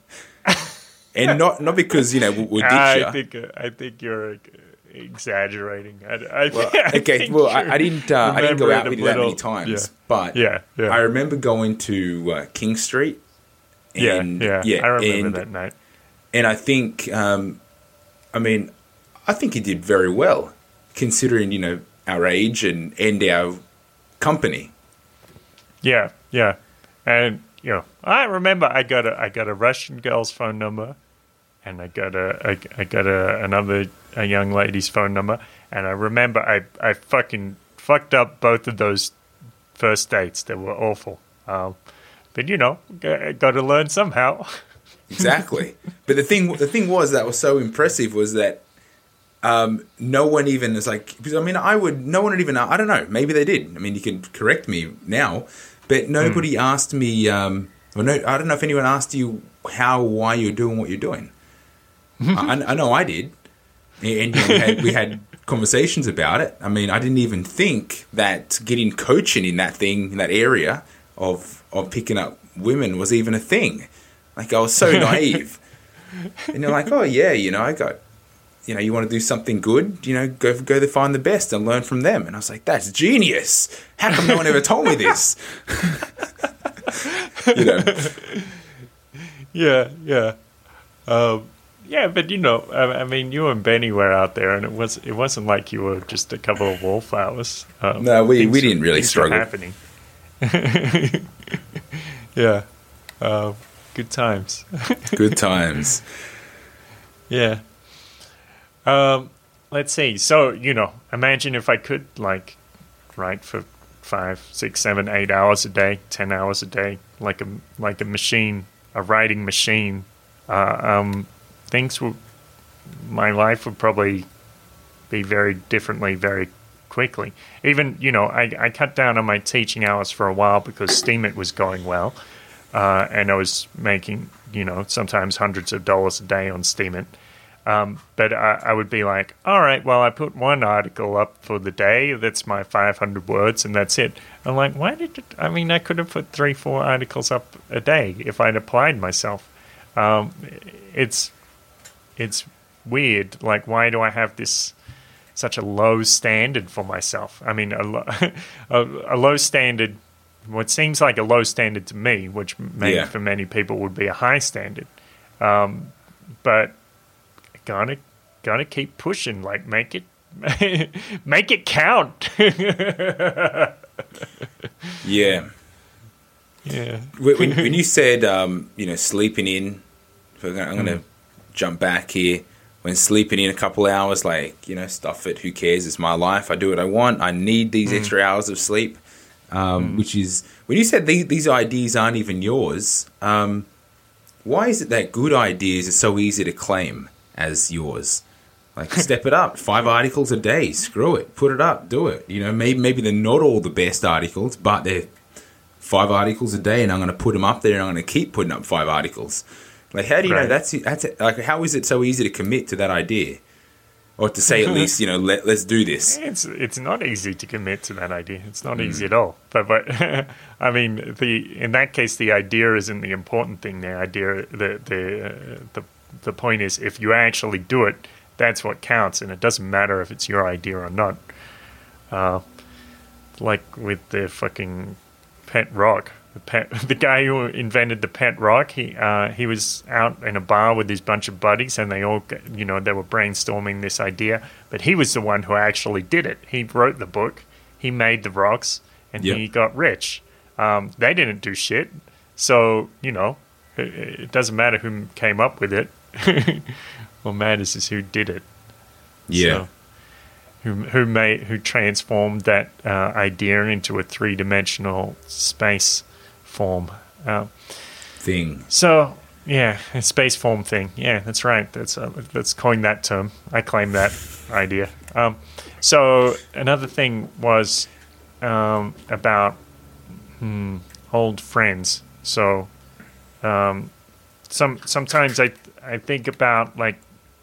And not not because, you know, we'll, we'll ditch you. I think uh, I think you're uh, exaggerating. I, I, Well, I okay, think well, I, you're I didn't uh, I didn't go out remembering with a you that many little- times, yeah. but Yeah, yeah. I remember going to uh, King Street. And, yeah, yeah, I remember and, that night. And I think, um, I mean, I think he did very well, considering, you know, our age and, and our company. Yeah, yeah, and you know, I remember I got a I got a Russian girl's phone number, and I got a I, I got a another a young lady's phone number, and I remember I I fucking fucked up both of those first dates. They were awful. Um, but you know, got to learn somehow. Exactly. But the thing the thing was that was so impressive was that um, no one even was like, because I mean, I would, no one would even, I don't know, maybe they did. I mean, you can correct me now, but nobody mm. asked me, um, or no, I don't know if anyone asked you how, why you're doing what you're doing. I, I know I did. And you know, we, had, we had conversations about it. I mean, I didn't even think that getting coaching in that thing, in that area of, of picking up women was even a thing. Like, I was so naive. And you're like, oh, yeah, you know, I got, you know, you want to do something good, you know, go go to find the best and learn from them. And I was like, that's genius. How come no one ever told me this? You know. Yeah, yeah. Um, yeah, but, you know, I, I mean, you and Benny were out there, and it, was, it wasn't like you were just a couple of wallflowers. Um, no, we, we things- didn't really things struggle. were happening. Yeah. Uh, good times. Good times. Yeah. Um, let's see. So, you know, imagine if I could, like, write for five, six, seven, eight hours a day, ten hours a day, like a like a machine, a writing machine. Uh, um, things would, my life would probably be very differently very quickly. Even, you know, I, I cut down on my teaching hours for a while because Steemit was going well. Uh, and I was making, you know, sometimes hundreds of dollars a day on Steemit. Um, but I, I would be like, all right, well, I put one article up for the day. That's my five hundred words, and that's it. I'm like, why did it, I mean, I could have put three, four articles up a day if I'd applied myself. Um, it's it's weird. Like, why do I have this such a low standard for myself? I mean, a, lo- a, a low standard, what seems like a low standard to me, which maybe Yeah. for many people would be a high standard. Um, but gotta gotta keep pushing. Like, make it make it count. Yeah. Yeah. When, when when you said, um, you know, sleeping in, I'm going to Mm. jump back here. When sleeping in a couple hours, like, you know, stuff it, who cares? It's my life. I do what I want. I need these Mm. extra hours of sleep, um, which is, when you said these, these ideas aren't even yours, um, why is it that good ideas are so easy to claim as yours? Like, step it up. Five articles a day. Screw it. Put it up. Do it. You know, maybe maybe they're not all the best articles, but they're five articles a day, and I'm going to put them up there, and I'm going to keep putting up five articles. Like, how do you know Right. that's that's like? How is it so easy to commit to that idea, or to say at least, you know, let let's do this? It's it's not easy to commit to that idea. It's not easy at all. But but I mean, the in that case, the idea isn't the important thing. The idea, the the uh, the the point is, if you actually do it, that's what counts, and it doesn't matter if it's your idea or not. Uh, like with the fucking pet rock. The, pet, the guy who invented the pet rock, he uh, he was out in a bar with his bunch of buddies, and they all, you know, they were brainstorming this idea. But he was the one who actually did it. He wrote the book, he made the rocks, and Yep. he got rich. Um, they didn't do shit, so you know, it, it doesn't matter who came up with it. What matters is who did it. Yeah. So, who who made who transformed that uh, idea into a three dimensional space form. Uh, Thing. so yeah, a space form thing. Yeah, that's right. That's uh, let's coin that term. I claim that idea. Um, so another thing was um, about hmm, old friends. So um, some sometimes I I think about like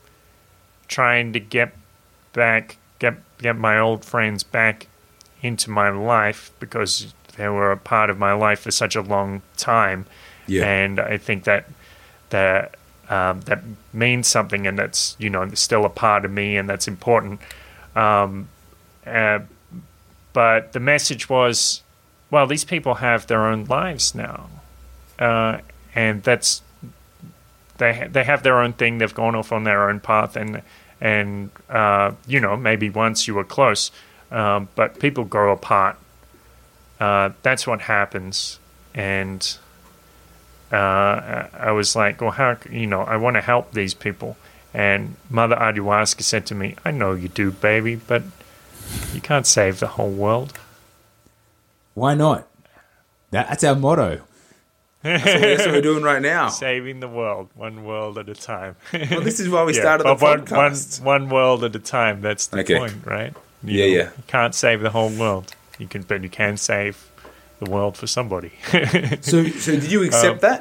trying to get back get get my old friends back into my life because they were a part of my life for such a long time. Yeah. And I think that that um, that means something, and that's, you know, still a part of me, and that's important. Um, uh, but the message was, well, these people have their own lives now, uh, and that's they ha- they have their own thing. They've gone off on their own path, and and uh, you know, maybe once you were close, um, but people grow apart. Uh, that's what happens, and uh, I was like, well, how, you know, I want to help these people. And Mother Ayahuasca said to me, I know you do, baby, but you can't save the whole world. Why not? That, that's our motto. That's what, that's what we're doing right now. Saving the world, one world at a time. Well, this is why we Yeah, started the but one, podcast. one, one world at a time, that's the Okay. point, right? You Yeah, know, yeah. You can't save the whole world. You can, but you can save the world for somebody. So, so did you accept Um, that,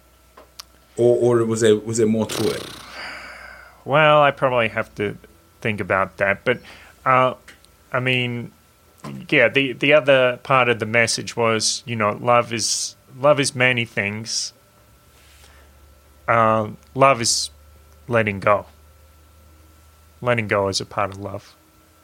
or or was there was there more to it? Well, I probably have to think about that. But, uh, I mean, yeah, the, the other part of the message was, you know, love is love is many things. Uh, love is letting go. Letting go is a part of love.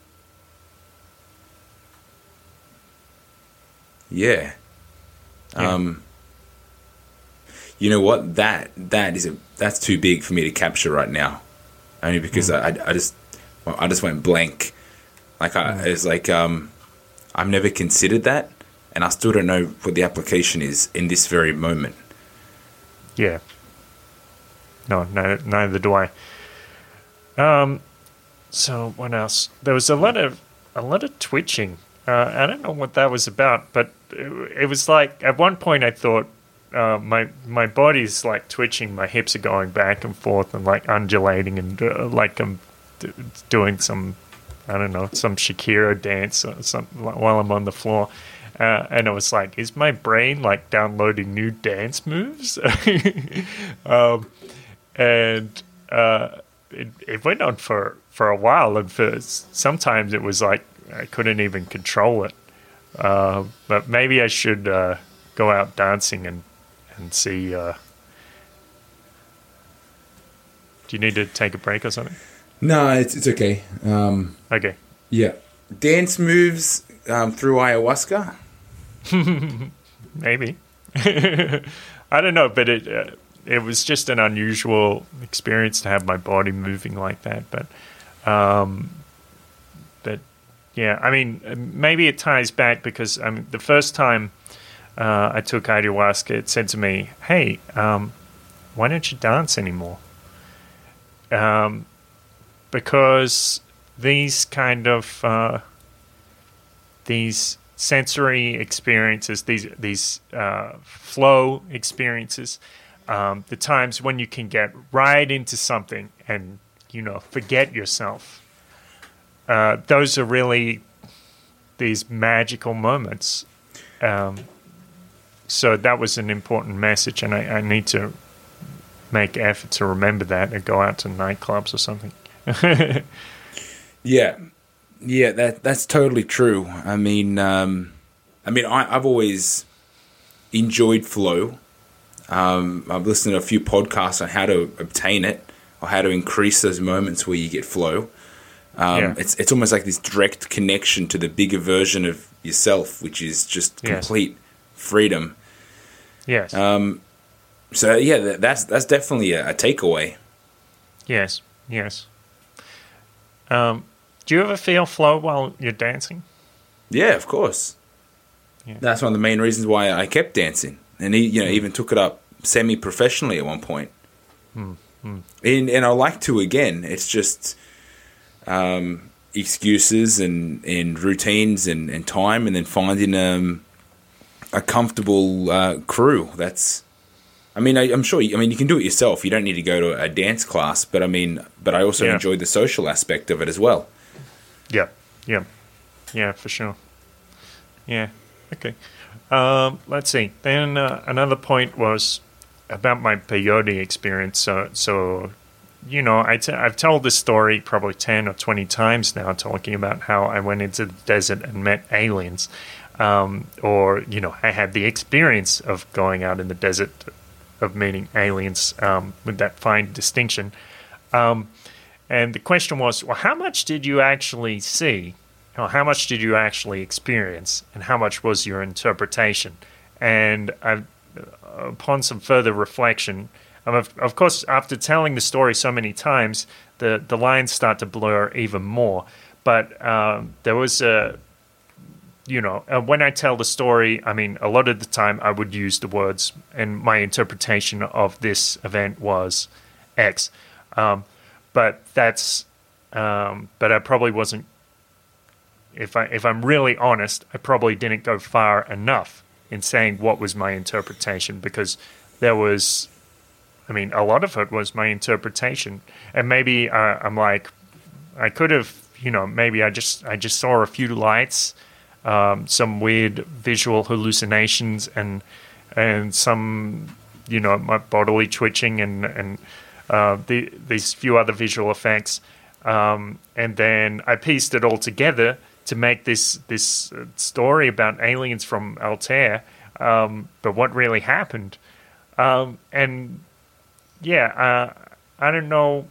Yeah. Yeah. Um. You know what? That that is a that's too big for me to capture right now, only because I, I I just I just went blank. Like I it's like um, I've never considered that, and I still don't know what the application is in this very moment. Yeah. No, no, neither do I. Um, so what else? There was a lot of a lot of twitching. Uh, I don't know what that was about, but it, it was like at one point I thought uh, my my body's like twitching, my hips are going back and forth and like undulating and uh, like I'm d- doing some I don't know, some Shakira dance or something while I'm on the floor. Uh, and it was like, is my brain like downloading new dance moves? um, and uh, it, it went on for, for a while. And for sometimes it was like I couldn't even control it. Uh, but maybe I should uh, go out dancing and, and see. Uh, do you need to take a break or something? No, it's it's okay. Um, Okay. yeah, dance moves um, through ayahuasca. Maybe. I don't know, but it uh, it was just an unusual experience to have my body moving like that. But, um, but yeah, I mean, maybe it ties back because I mean, the first time uh, I took ayahuasca, it said to me, "Hey, um, why don't you dance anymore?" Um, because these kind of uh, these sensory experiences, these these uh, flow experiences, um, the times when you can get right into something and, you know, forget yourself, uh, those are really these magical moments. Um, so that was an important message, and I, I need to make effort to remember that and go out to nightclubs or something. Yeah, yeah, that that's totally true. I mean, um, I mean, I, I've always enjoyed flow. Um, I've listened to a few podcasts on how to obtain it or how to increase those moments where you get flow. Um, Yeah. It's it's almost like this direct connection to the bigger version of yourself, which is just Yes. complete freedom. Yes. Um, so yeah, that, that's that's definitely a, a takeaway. Yes, yes. Um, do you ever feel flow while you're dancing? Yeah, of course. Yeah. That's one of the main reasons why I kept dancing, and he, you know, even took it up semi-professionally at one point. Mm, mm. And, and I like to again. It's just um, excuses and, and routines and, and time, and then finding um, a comfortable uh, crew. That's, I mean, I, I'm sure. I mean, you can do it yourself. You don't need to go to a dance class. But I mean, but I also Yeah. enjoy the social aspect of it as well. Yeah, yeah, yeah, for sure. Yeah, okay. Um, let's see. Then uh, another point was about my peyote experience. So, so you know, I t- I've told this story probably ten or twenty times now, talking about how I went into the desert and met aliens. Um, or, you know, I had the experience of going out in the desert, of meeting aliens, um, with that fine distinction. Um, and the question was, well, how much did you actually see? Or how much did you actually experience? And how much was your interpretation? And I, upon some further reflection, um, of, of course, after telling the story so many times, the, the lines start to blur even more. But um, there was a... You know, uh, when I tell the story, I mean, a lot of the time I would use the words, and my interpretation of this event was X. Um, but that's, um, but I probably wasn't. If I if I'm really honest, I probably didn't go far enough in saying what was my interpretation, because there was, I mean, a lot of it was my interpretation, and maybe uh, I'm like, I could have, you know, maybe I just I just saw a few lights. Um, some weird visual hallucinations and and some, you know, my bodily twitching and and uh, the, these few other visual effects, um, and then I pieced it all together to make this this story about aliens from Altair. Um, but what really happened? Um, and yeah, uh, I don't know.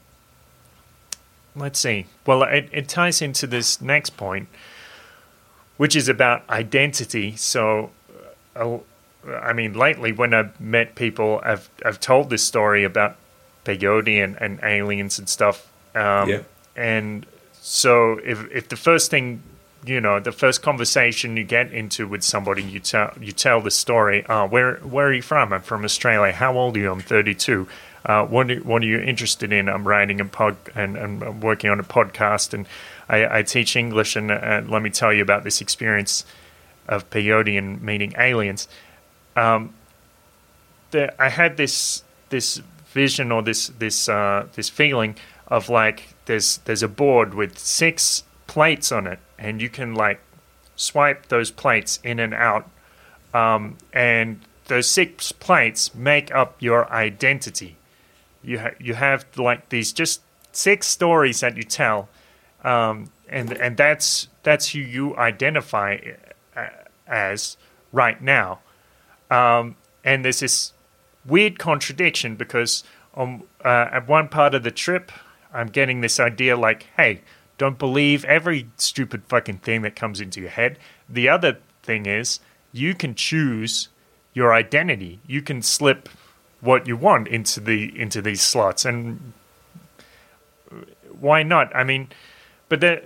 Let's see. Well, it, it ties into this next point, which is about identity. So, uh, I mean, lately when I've met people, I've I've told this story about peyote and, and aliens and stuff. Um, Yeah. And so if if the first thing, you know, the first conversation you get into with somebody, you tell you tell the story. Uh, where where are you from? I'm from Australia. How old are you? I'm thirty-two. Uh, what are, what are you interested in? I'm writing a pod and, and I'm working on a podcast, and I, I teach English, and uh, let me tell you about this experience of peyote and meeting aliens. Um, the, I had this this vision or this this uh, this feeling of like there's there's a board with six plates on it, and you can like swipe those plates in and out, um, and those six plates make up your identity. You ha- you have like these just six stories that you tell, um, and and that's that's who you identify as right now. Um, and there's this weird contradiction because um, uh, at one part of the trip, I'm getting this idea like, hey, don't believe every stupid fucking thing that comes into your head. The other thing is you can choose your identity. You can slip what you want into the into these slots, and why not? I mean, but the,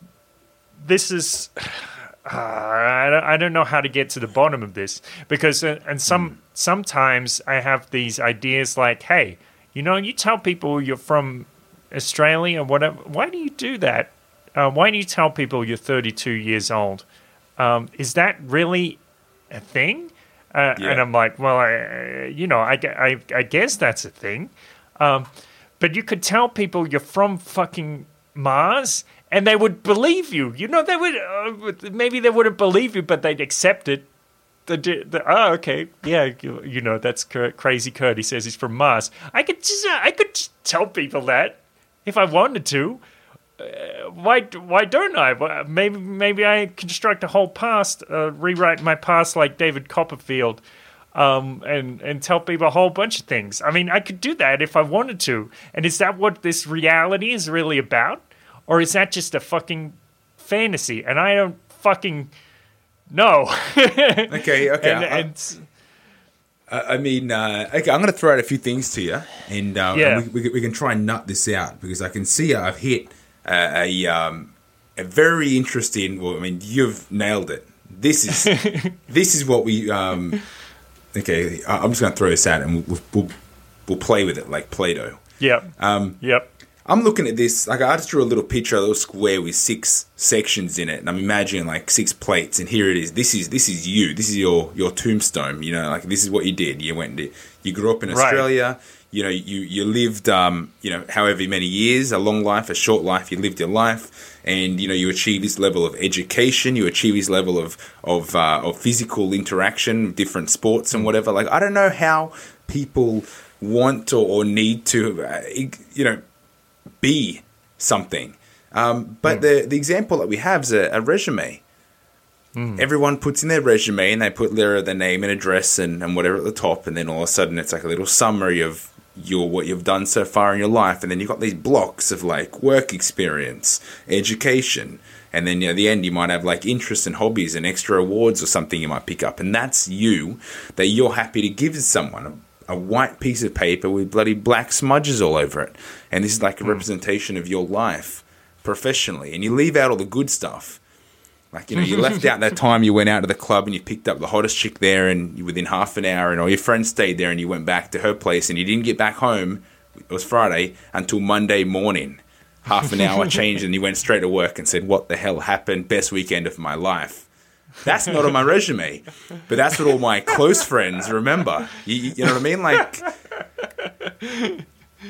this is uh, I, don't, I don't know how to get to the bottom of this because uh, and some mm. sometimes I have these ideas like, hey, you know, you tell people you're from Australia or whatever. Why do you do that? Uh, why do you tell people you're thirty-two years old? Um, is that really a thing? Uh, yeah. And I'm like, well, I, you know, I, I, I guess that's a thing. Um, but you could tell people you're from fucking Mars and they would believe you. You know, they would, uh, maybe they wouldn't believe you, but they'd accept it. The, the, oh, okay, yeah, you, you know, that's crazy Kurt. He says he's from Mars. I could just, uh, I could just tell people that if I wanted to. Uh, why why don't I? Maybe maybe I construct a whole past, uh, rewrite my past like David Copperfield, um, and and tell people a whole bunch of things. I mean, I could do that if I wanted to. And is that what this reality is really about, or is that just a fucking fantasy? And I don't fucking know. okay, okay. And, I, and, I, I mean, uh, okay. I'm going to throw out a few things to you, and, uh, yeah. and we, we, we can try and nut this out because I can see I've hit. Uh, a um, a very interesting. Well, I mean, you've nailed it. This is this is what we. Um, okay, I'm just going to throw this out, and we'll, we'll we'll play with it like Play-Doh. Yep. Um, yep. I'm looking at this. Like I just drew a little picture, a little square with six sections in it, and I'm imagining like six plates. And here it is. This is this is you. This is your your tombstone. You know, like this is what you did. You went. And you grew up in Australia. Right. You know, you, you lived, um, you know, however many years, a long life, a short life, you lived your life, and, you know, you achieve this level of education, you achieve this level of, of, uh, of physical interaction, different sports and whatever. Like, I don't know how people want or, or need to, uh, you know, be something. Um, but mm. the, the example that we have is a, a resume. Mm. Everyone puts in their resume and they put their, their name and address and, and whatever at the top, and then all of a sudden it's like a little summary of your what you've done so far in your life, and then you've got these blocks of like work experience, education, and then you know, at the end you might have like interests and hobbies and extra awards or something you might pick up, and that's you that you're happy to give to someone. A, a white piece of paper with bloody black smudges all over it, and this is like a mm. representation of your life professionally, and you leave out all the good stuff. Like, you know, you left out that time you went out to the club and you picked up the hottest chick there and within half an hour, and all your friends stayed there and you went back to her place and you didn't get back home, it was Friday, until Monday morning. Half an hour changed and you went straight to work and said, what the hell happened? Best weekend of my life. That's not on my resume. But that's what all my close friends remember. You, you know what I mean? Like,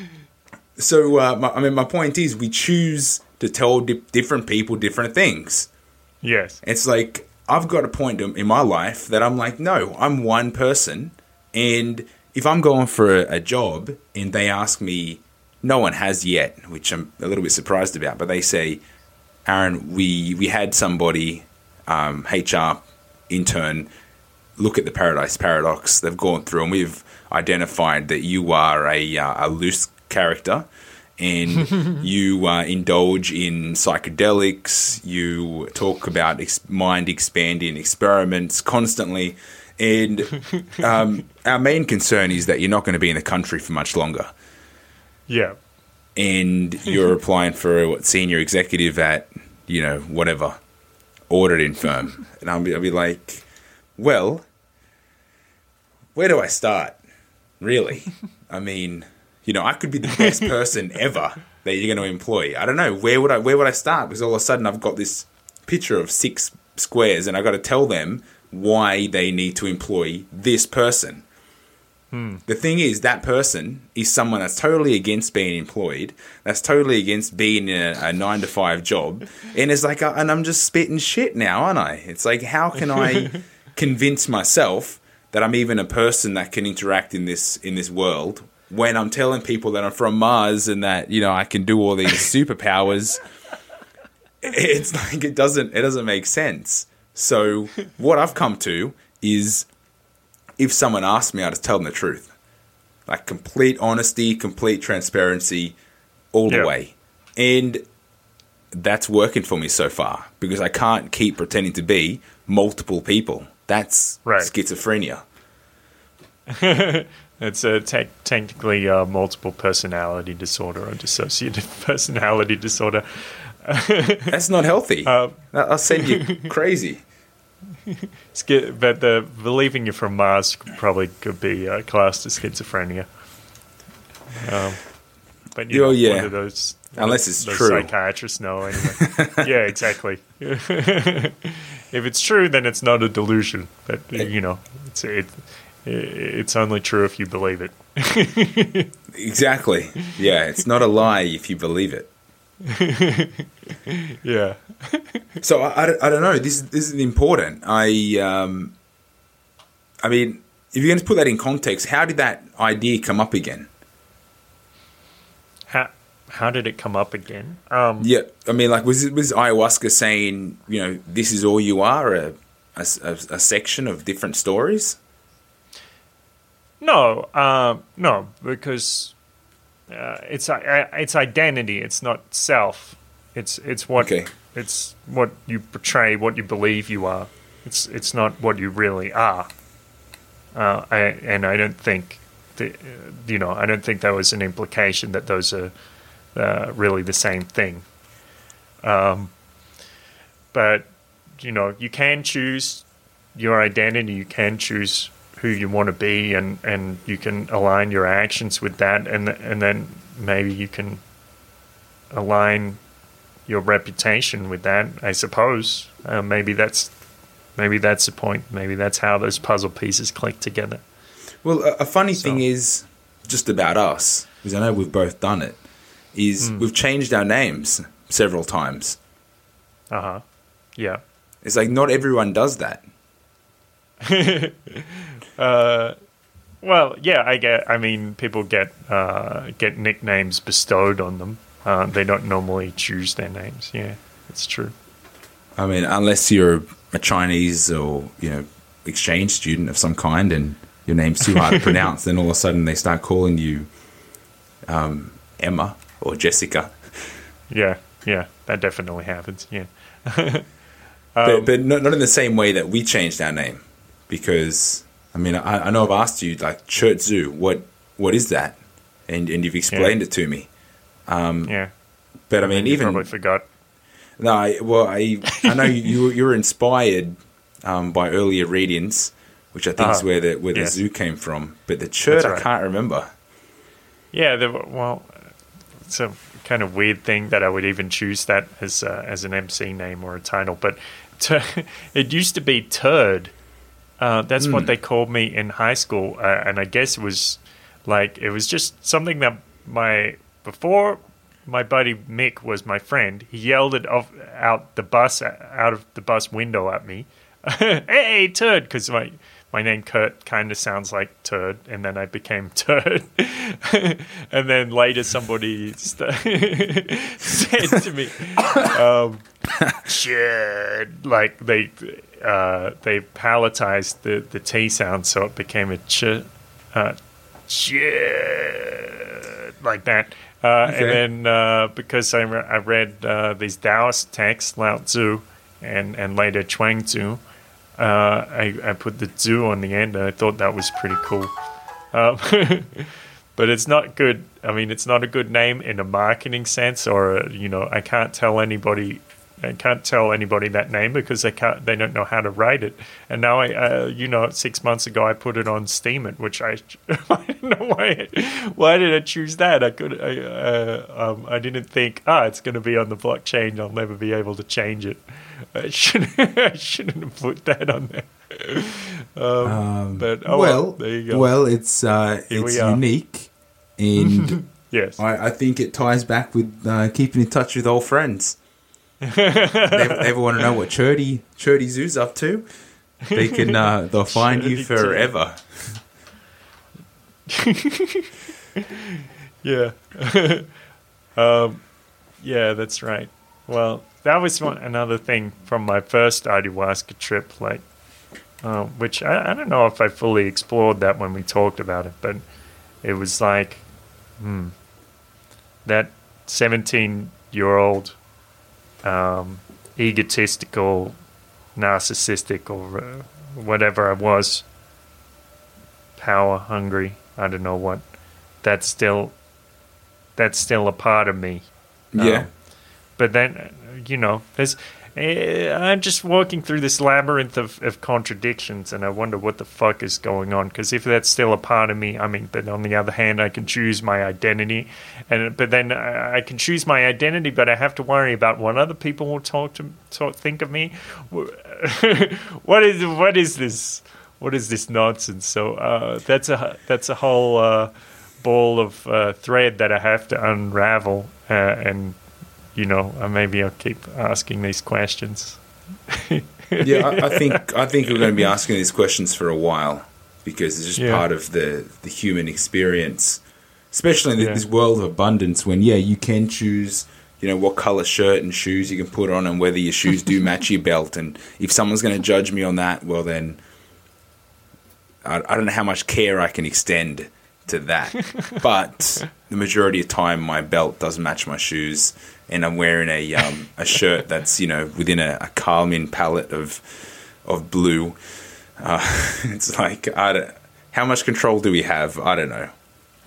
so, uh, my, I mean, my point is we choose to tell di- different people different things. Yes. It's like, I've got a point in my life that I'm like, no, I'm one person. And if I'm going for a, a job and they ask me, no one has yet, which I'm a little bit surprised about, but they say, Aaron, we, we had somebody, um, H R intern, look at the Paradise Paradox. They've gone through and we've identified that you are a, uh, a loose character. And you uh, indulge in psychedelics, you talk about ex- mind-expanding experiments constantly, and um, our main concern is that you're not going to be in the country for much longer. Yeah. And you're applying for a what, senior executive at, you know, whatever, auditing firm. And I'll be, I'll be like, well, where do I start, really? I mean... You know, I could be the best person ever that you're going to employ. I don't know. Where would I where would I start? Because all of a sudden I've got this picture of six squares and I've got to tell them why they need to employ this person. The thing is, that person is someone that's totally against being employed, that's totally against being in a, a nine to five job, and it's like, uh, and I'm just spitting shit now, aren't I? It's like, how can I convince myself that I'm even a person that can interact in this in this world when I'm telling people that I'm from Mars and that, you know, I can do all these superpowers? It's like it doesn't it doesn't make sense. So what I've come to is, if someone asks me, I just tell them the truth. Like complete honesty, complete transparency, all the Yeah. way. And that's working for me so far because I can't keep pretending to be multiple people. That's Right. schizophrenia. It's a te- technically uh, multiple personality disorder or dissociative personality disorder. That's not healthy. Uh, I'll send you crazy. Schi- but the believing you're from Mars probably could be uh, classed as schizophrenia. Um, but you Oh, know, yeah. what do those, what Unless do it's those true. psychiatrists know anyway. Yeah, exactly. If it's true, then it's not a delusion. But you know, it's it, it's only true if you believe it. Exactly. Yeah, it's not a lie if you believe it. Yeah. So I, I, don't- I don't know. This this is important. I um, I mean, if you're going to put that in context, how did that idea come up again? How how did it come up again? Um, Yeah, I mean, like, was it, was ayahuasca saying, you know, this is all you are, a a, a- a section of different stories? No, um, no, because uh, it's uh, it's identity. It's not self. It's it's what Okay. it's what you portray, what you believe you are. It's it's not what you really are. Uh, I, and I don't think, the, uh, you know, I don't think there was an implication that those are uh, really the same thing. Um, but you know, you can choose your identity. You can choose who you want to be, and, and you can align your actions with that, and and then maybe you can align your reputation with that. I suppose uh, maybe that's maybe that's the point. Maybe that's how those puzzle pieces click together. Well, a, a funny So- thing is, just about us, because I know we've both done it, is Hmm. we've changed our names several times. Uh huh. Yeah. It's like not everyone does that. Well, yeah. I get. I mean, people get uh, get nicknames bestowed on them. Uh, they don't normally choose their names. Yeah, it's true. I mean, unless you're a Chinese or, you know, exchange student of some kind and your name's too hard to pronounce, then all of a sudden they start calling you um, Emma or Jessica. Yeah. Yeah. That definitely happens. Yeah. but but not, not in the same way that we changed our name. Because, I mean, I, I know I've asked you, like, Chertzu, what what is that? And and you've explained it to me. Yeah. But, I mean, You even... probably forgot. No, I, well, I I know you you were inspired um, by earlier readings, which I think is Uh-huh. where the where the Yeah. zoo came from. But the chert, That's right. I can't remember. Yeah, the, well, it's a kind of weird thing that I would even choose that as uh, as an M C name or a title. But t- it used to be Turd. Uh, that's what they called me in high school, uh, and I guess it was like it was just something that my before my buddy Mick was my friend. He yelled it off out the bus out of the bus window at me, "Hey, Turd!" Because my my name Kurt kind of sounds like turd, and then I became Turd. And then later somebody st- said to me, um, "Shit!" Like they uh, they palatized the the T sound, so it became a ch, uh, shit, like that. Uh, Okay. And then uh, because I, re- I read uh, these Taoist texts, Lao Tzu, and, and later Chuang Tzu, uh, I, I put the Tzu on the end, and I thought that was pretty cool. Um, but it's not good. I mean, it's not a good name in a marketing sense, or uh, you know, I can't tell anybody. I can't tell anybody that name because they can't. They don't know how to write it. And now, I, uh, you know, six months ago, I put it on Steam it, which I, I don't know why. Why did I choose that? I could. I, uh, um, I didn't think. Ah, it's going to be on the blockchain. I'll never be able to change it. I shouldn't. I shouldn't have put that on there. um, Um, but oh, well, well, there you go. well, it's uh, Here it's we are. unique, and Yes. I, I think it ties back with uh, keeping in touch with old friends. they, they ever want to know what Churdy Churdy Zoo's up to? They can uh, they'll find you Churdy forever. Yeah. um, yeah, that's right. Well, that was one, another thing from my first ayahuasca trip, like, uh, which I, I don't know if I fully explored that when we talked about it, but it was like, hmm, that seventeen-year-old um, egotistical, narcissistic, or uh, whatever I was, power hungry, I don't know what, that's still that's still a part of me. Yeah. Um, but then, you know, there's uh, I'm just walking through this labyrinth of, of contradictions, and I wonder what the fuck is going on. Because if that's still a part of me, I mean, but on the other hand, I can choose my identity, and but then I, I can choose my identity, but I have to worry about what other people will talk to talk, think of me. what is what is this? What is this nonsense? So uh, that's a that's a whole uh, ball of uh, thread that I have to unravel, uh, and you know, uh, maybe I'll keep asking these questions. Yeah, I, I think I think we're going to be asking these questions for a while because it's just Yeah. part of the, the human experience, especially in Yeah. this world of abundance. When yeah, you can choose, you know, what color shirt and shoes you can put on, and whether your shoes do match your belt. And if someone's going to judge me on that, well then, I, I don't know how much care I can extend to that. But the majority of time, my belt does match my shoes, and I'm wearing a um, a shirt that's, you know, within a, a Carmen palette of of blue. Uh, it's like, I don't, how much control do we have? I don't know.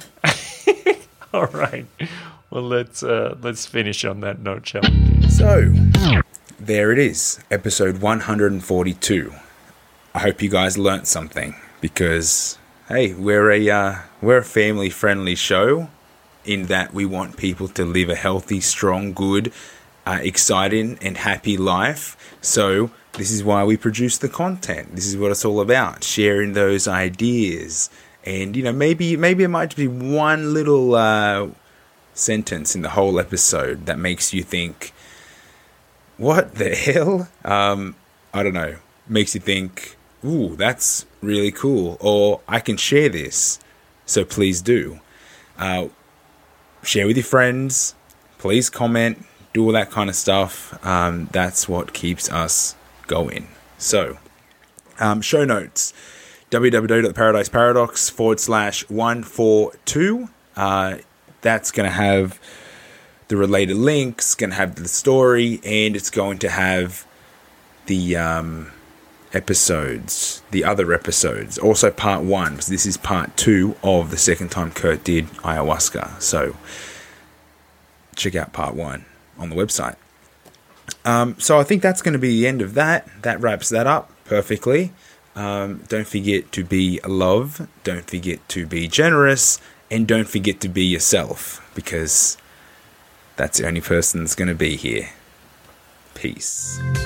All right. Well, let's uh, let's finish on that note, shall we? So, there it is, episode one hundred forty-two. I hope you guys learnt something, because hey, we're a uh, we're a family friendly show, in that we want people to live a healthy, strong, good, uh, exciting, and happy life. So this is why we produce the content. This is what it's all about: sharing those ideas. And you know, maybe maybe it might be one little uh, sentence in the whole episode that makes you think, "What the hell?" Um, I don't know. Makes you think, "Ooh, that's really cool," or "I can share this." So please do. Uh, share with your friends. Please comment. Do all that kind of stuff. Um, that's what keeps us going. So, um, show notes. www.paradiseparadox forward slash 142. Uh, that's going to have the related links, going to have the story, and it's going to have the um, episodes, the other episodes. Also part one, because this is part two of the second time Kurt did ayahuasca. So check out part one on the website. Um, so I think that's going to be the end of that. That wraps that up perfectly. Um, don't forget to be love. Don't forget to be generous. And don't forget to be yourself, because that's the only person that's going to be here. Peace.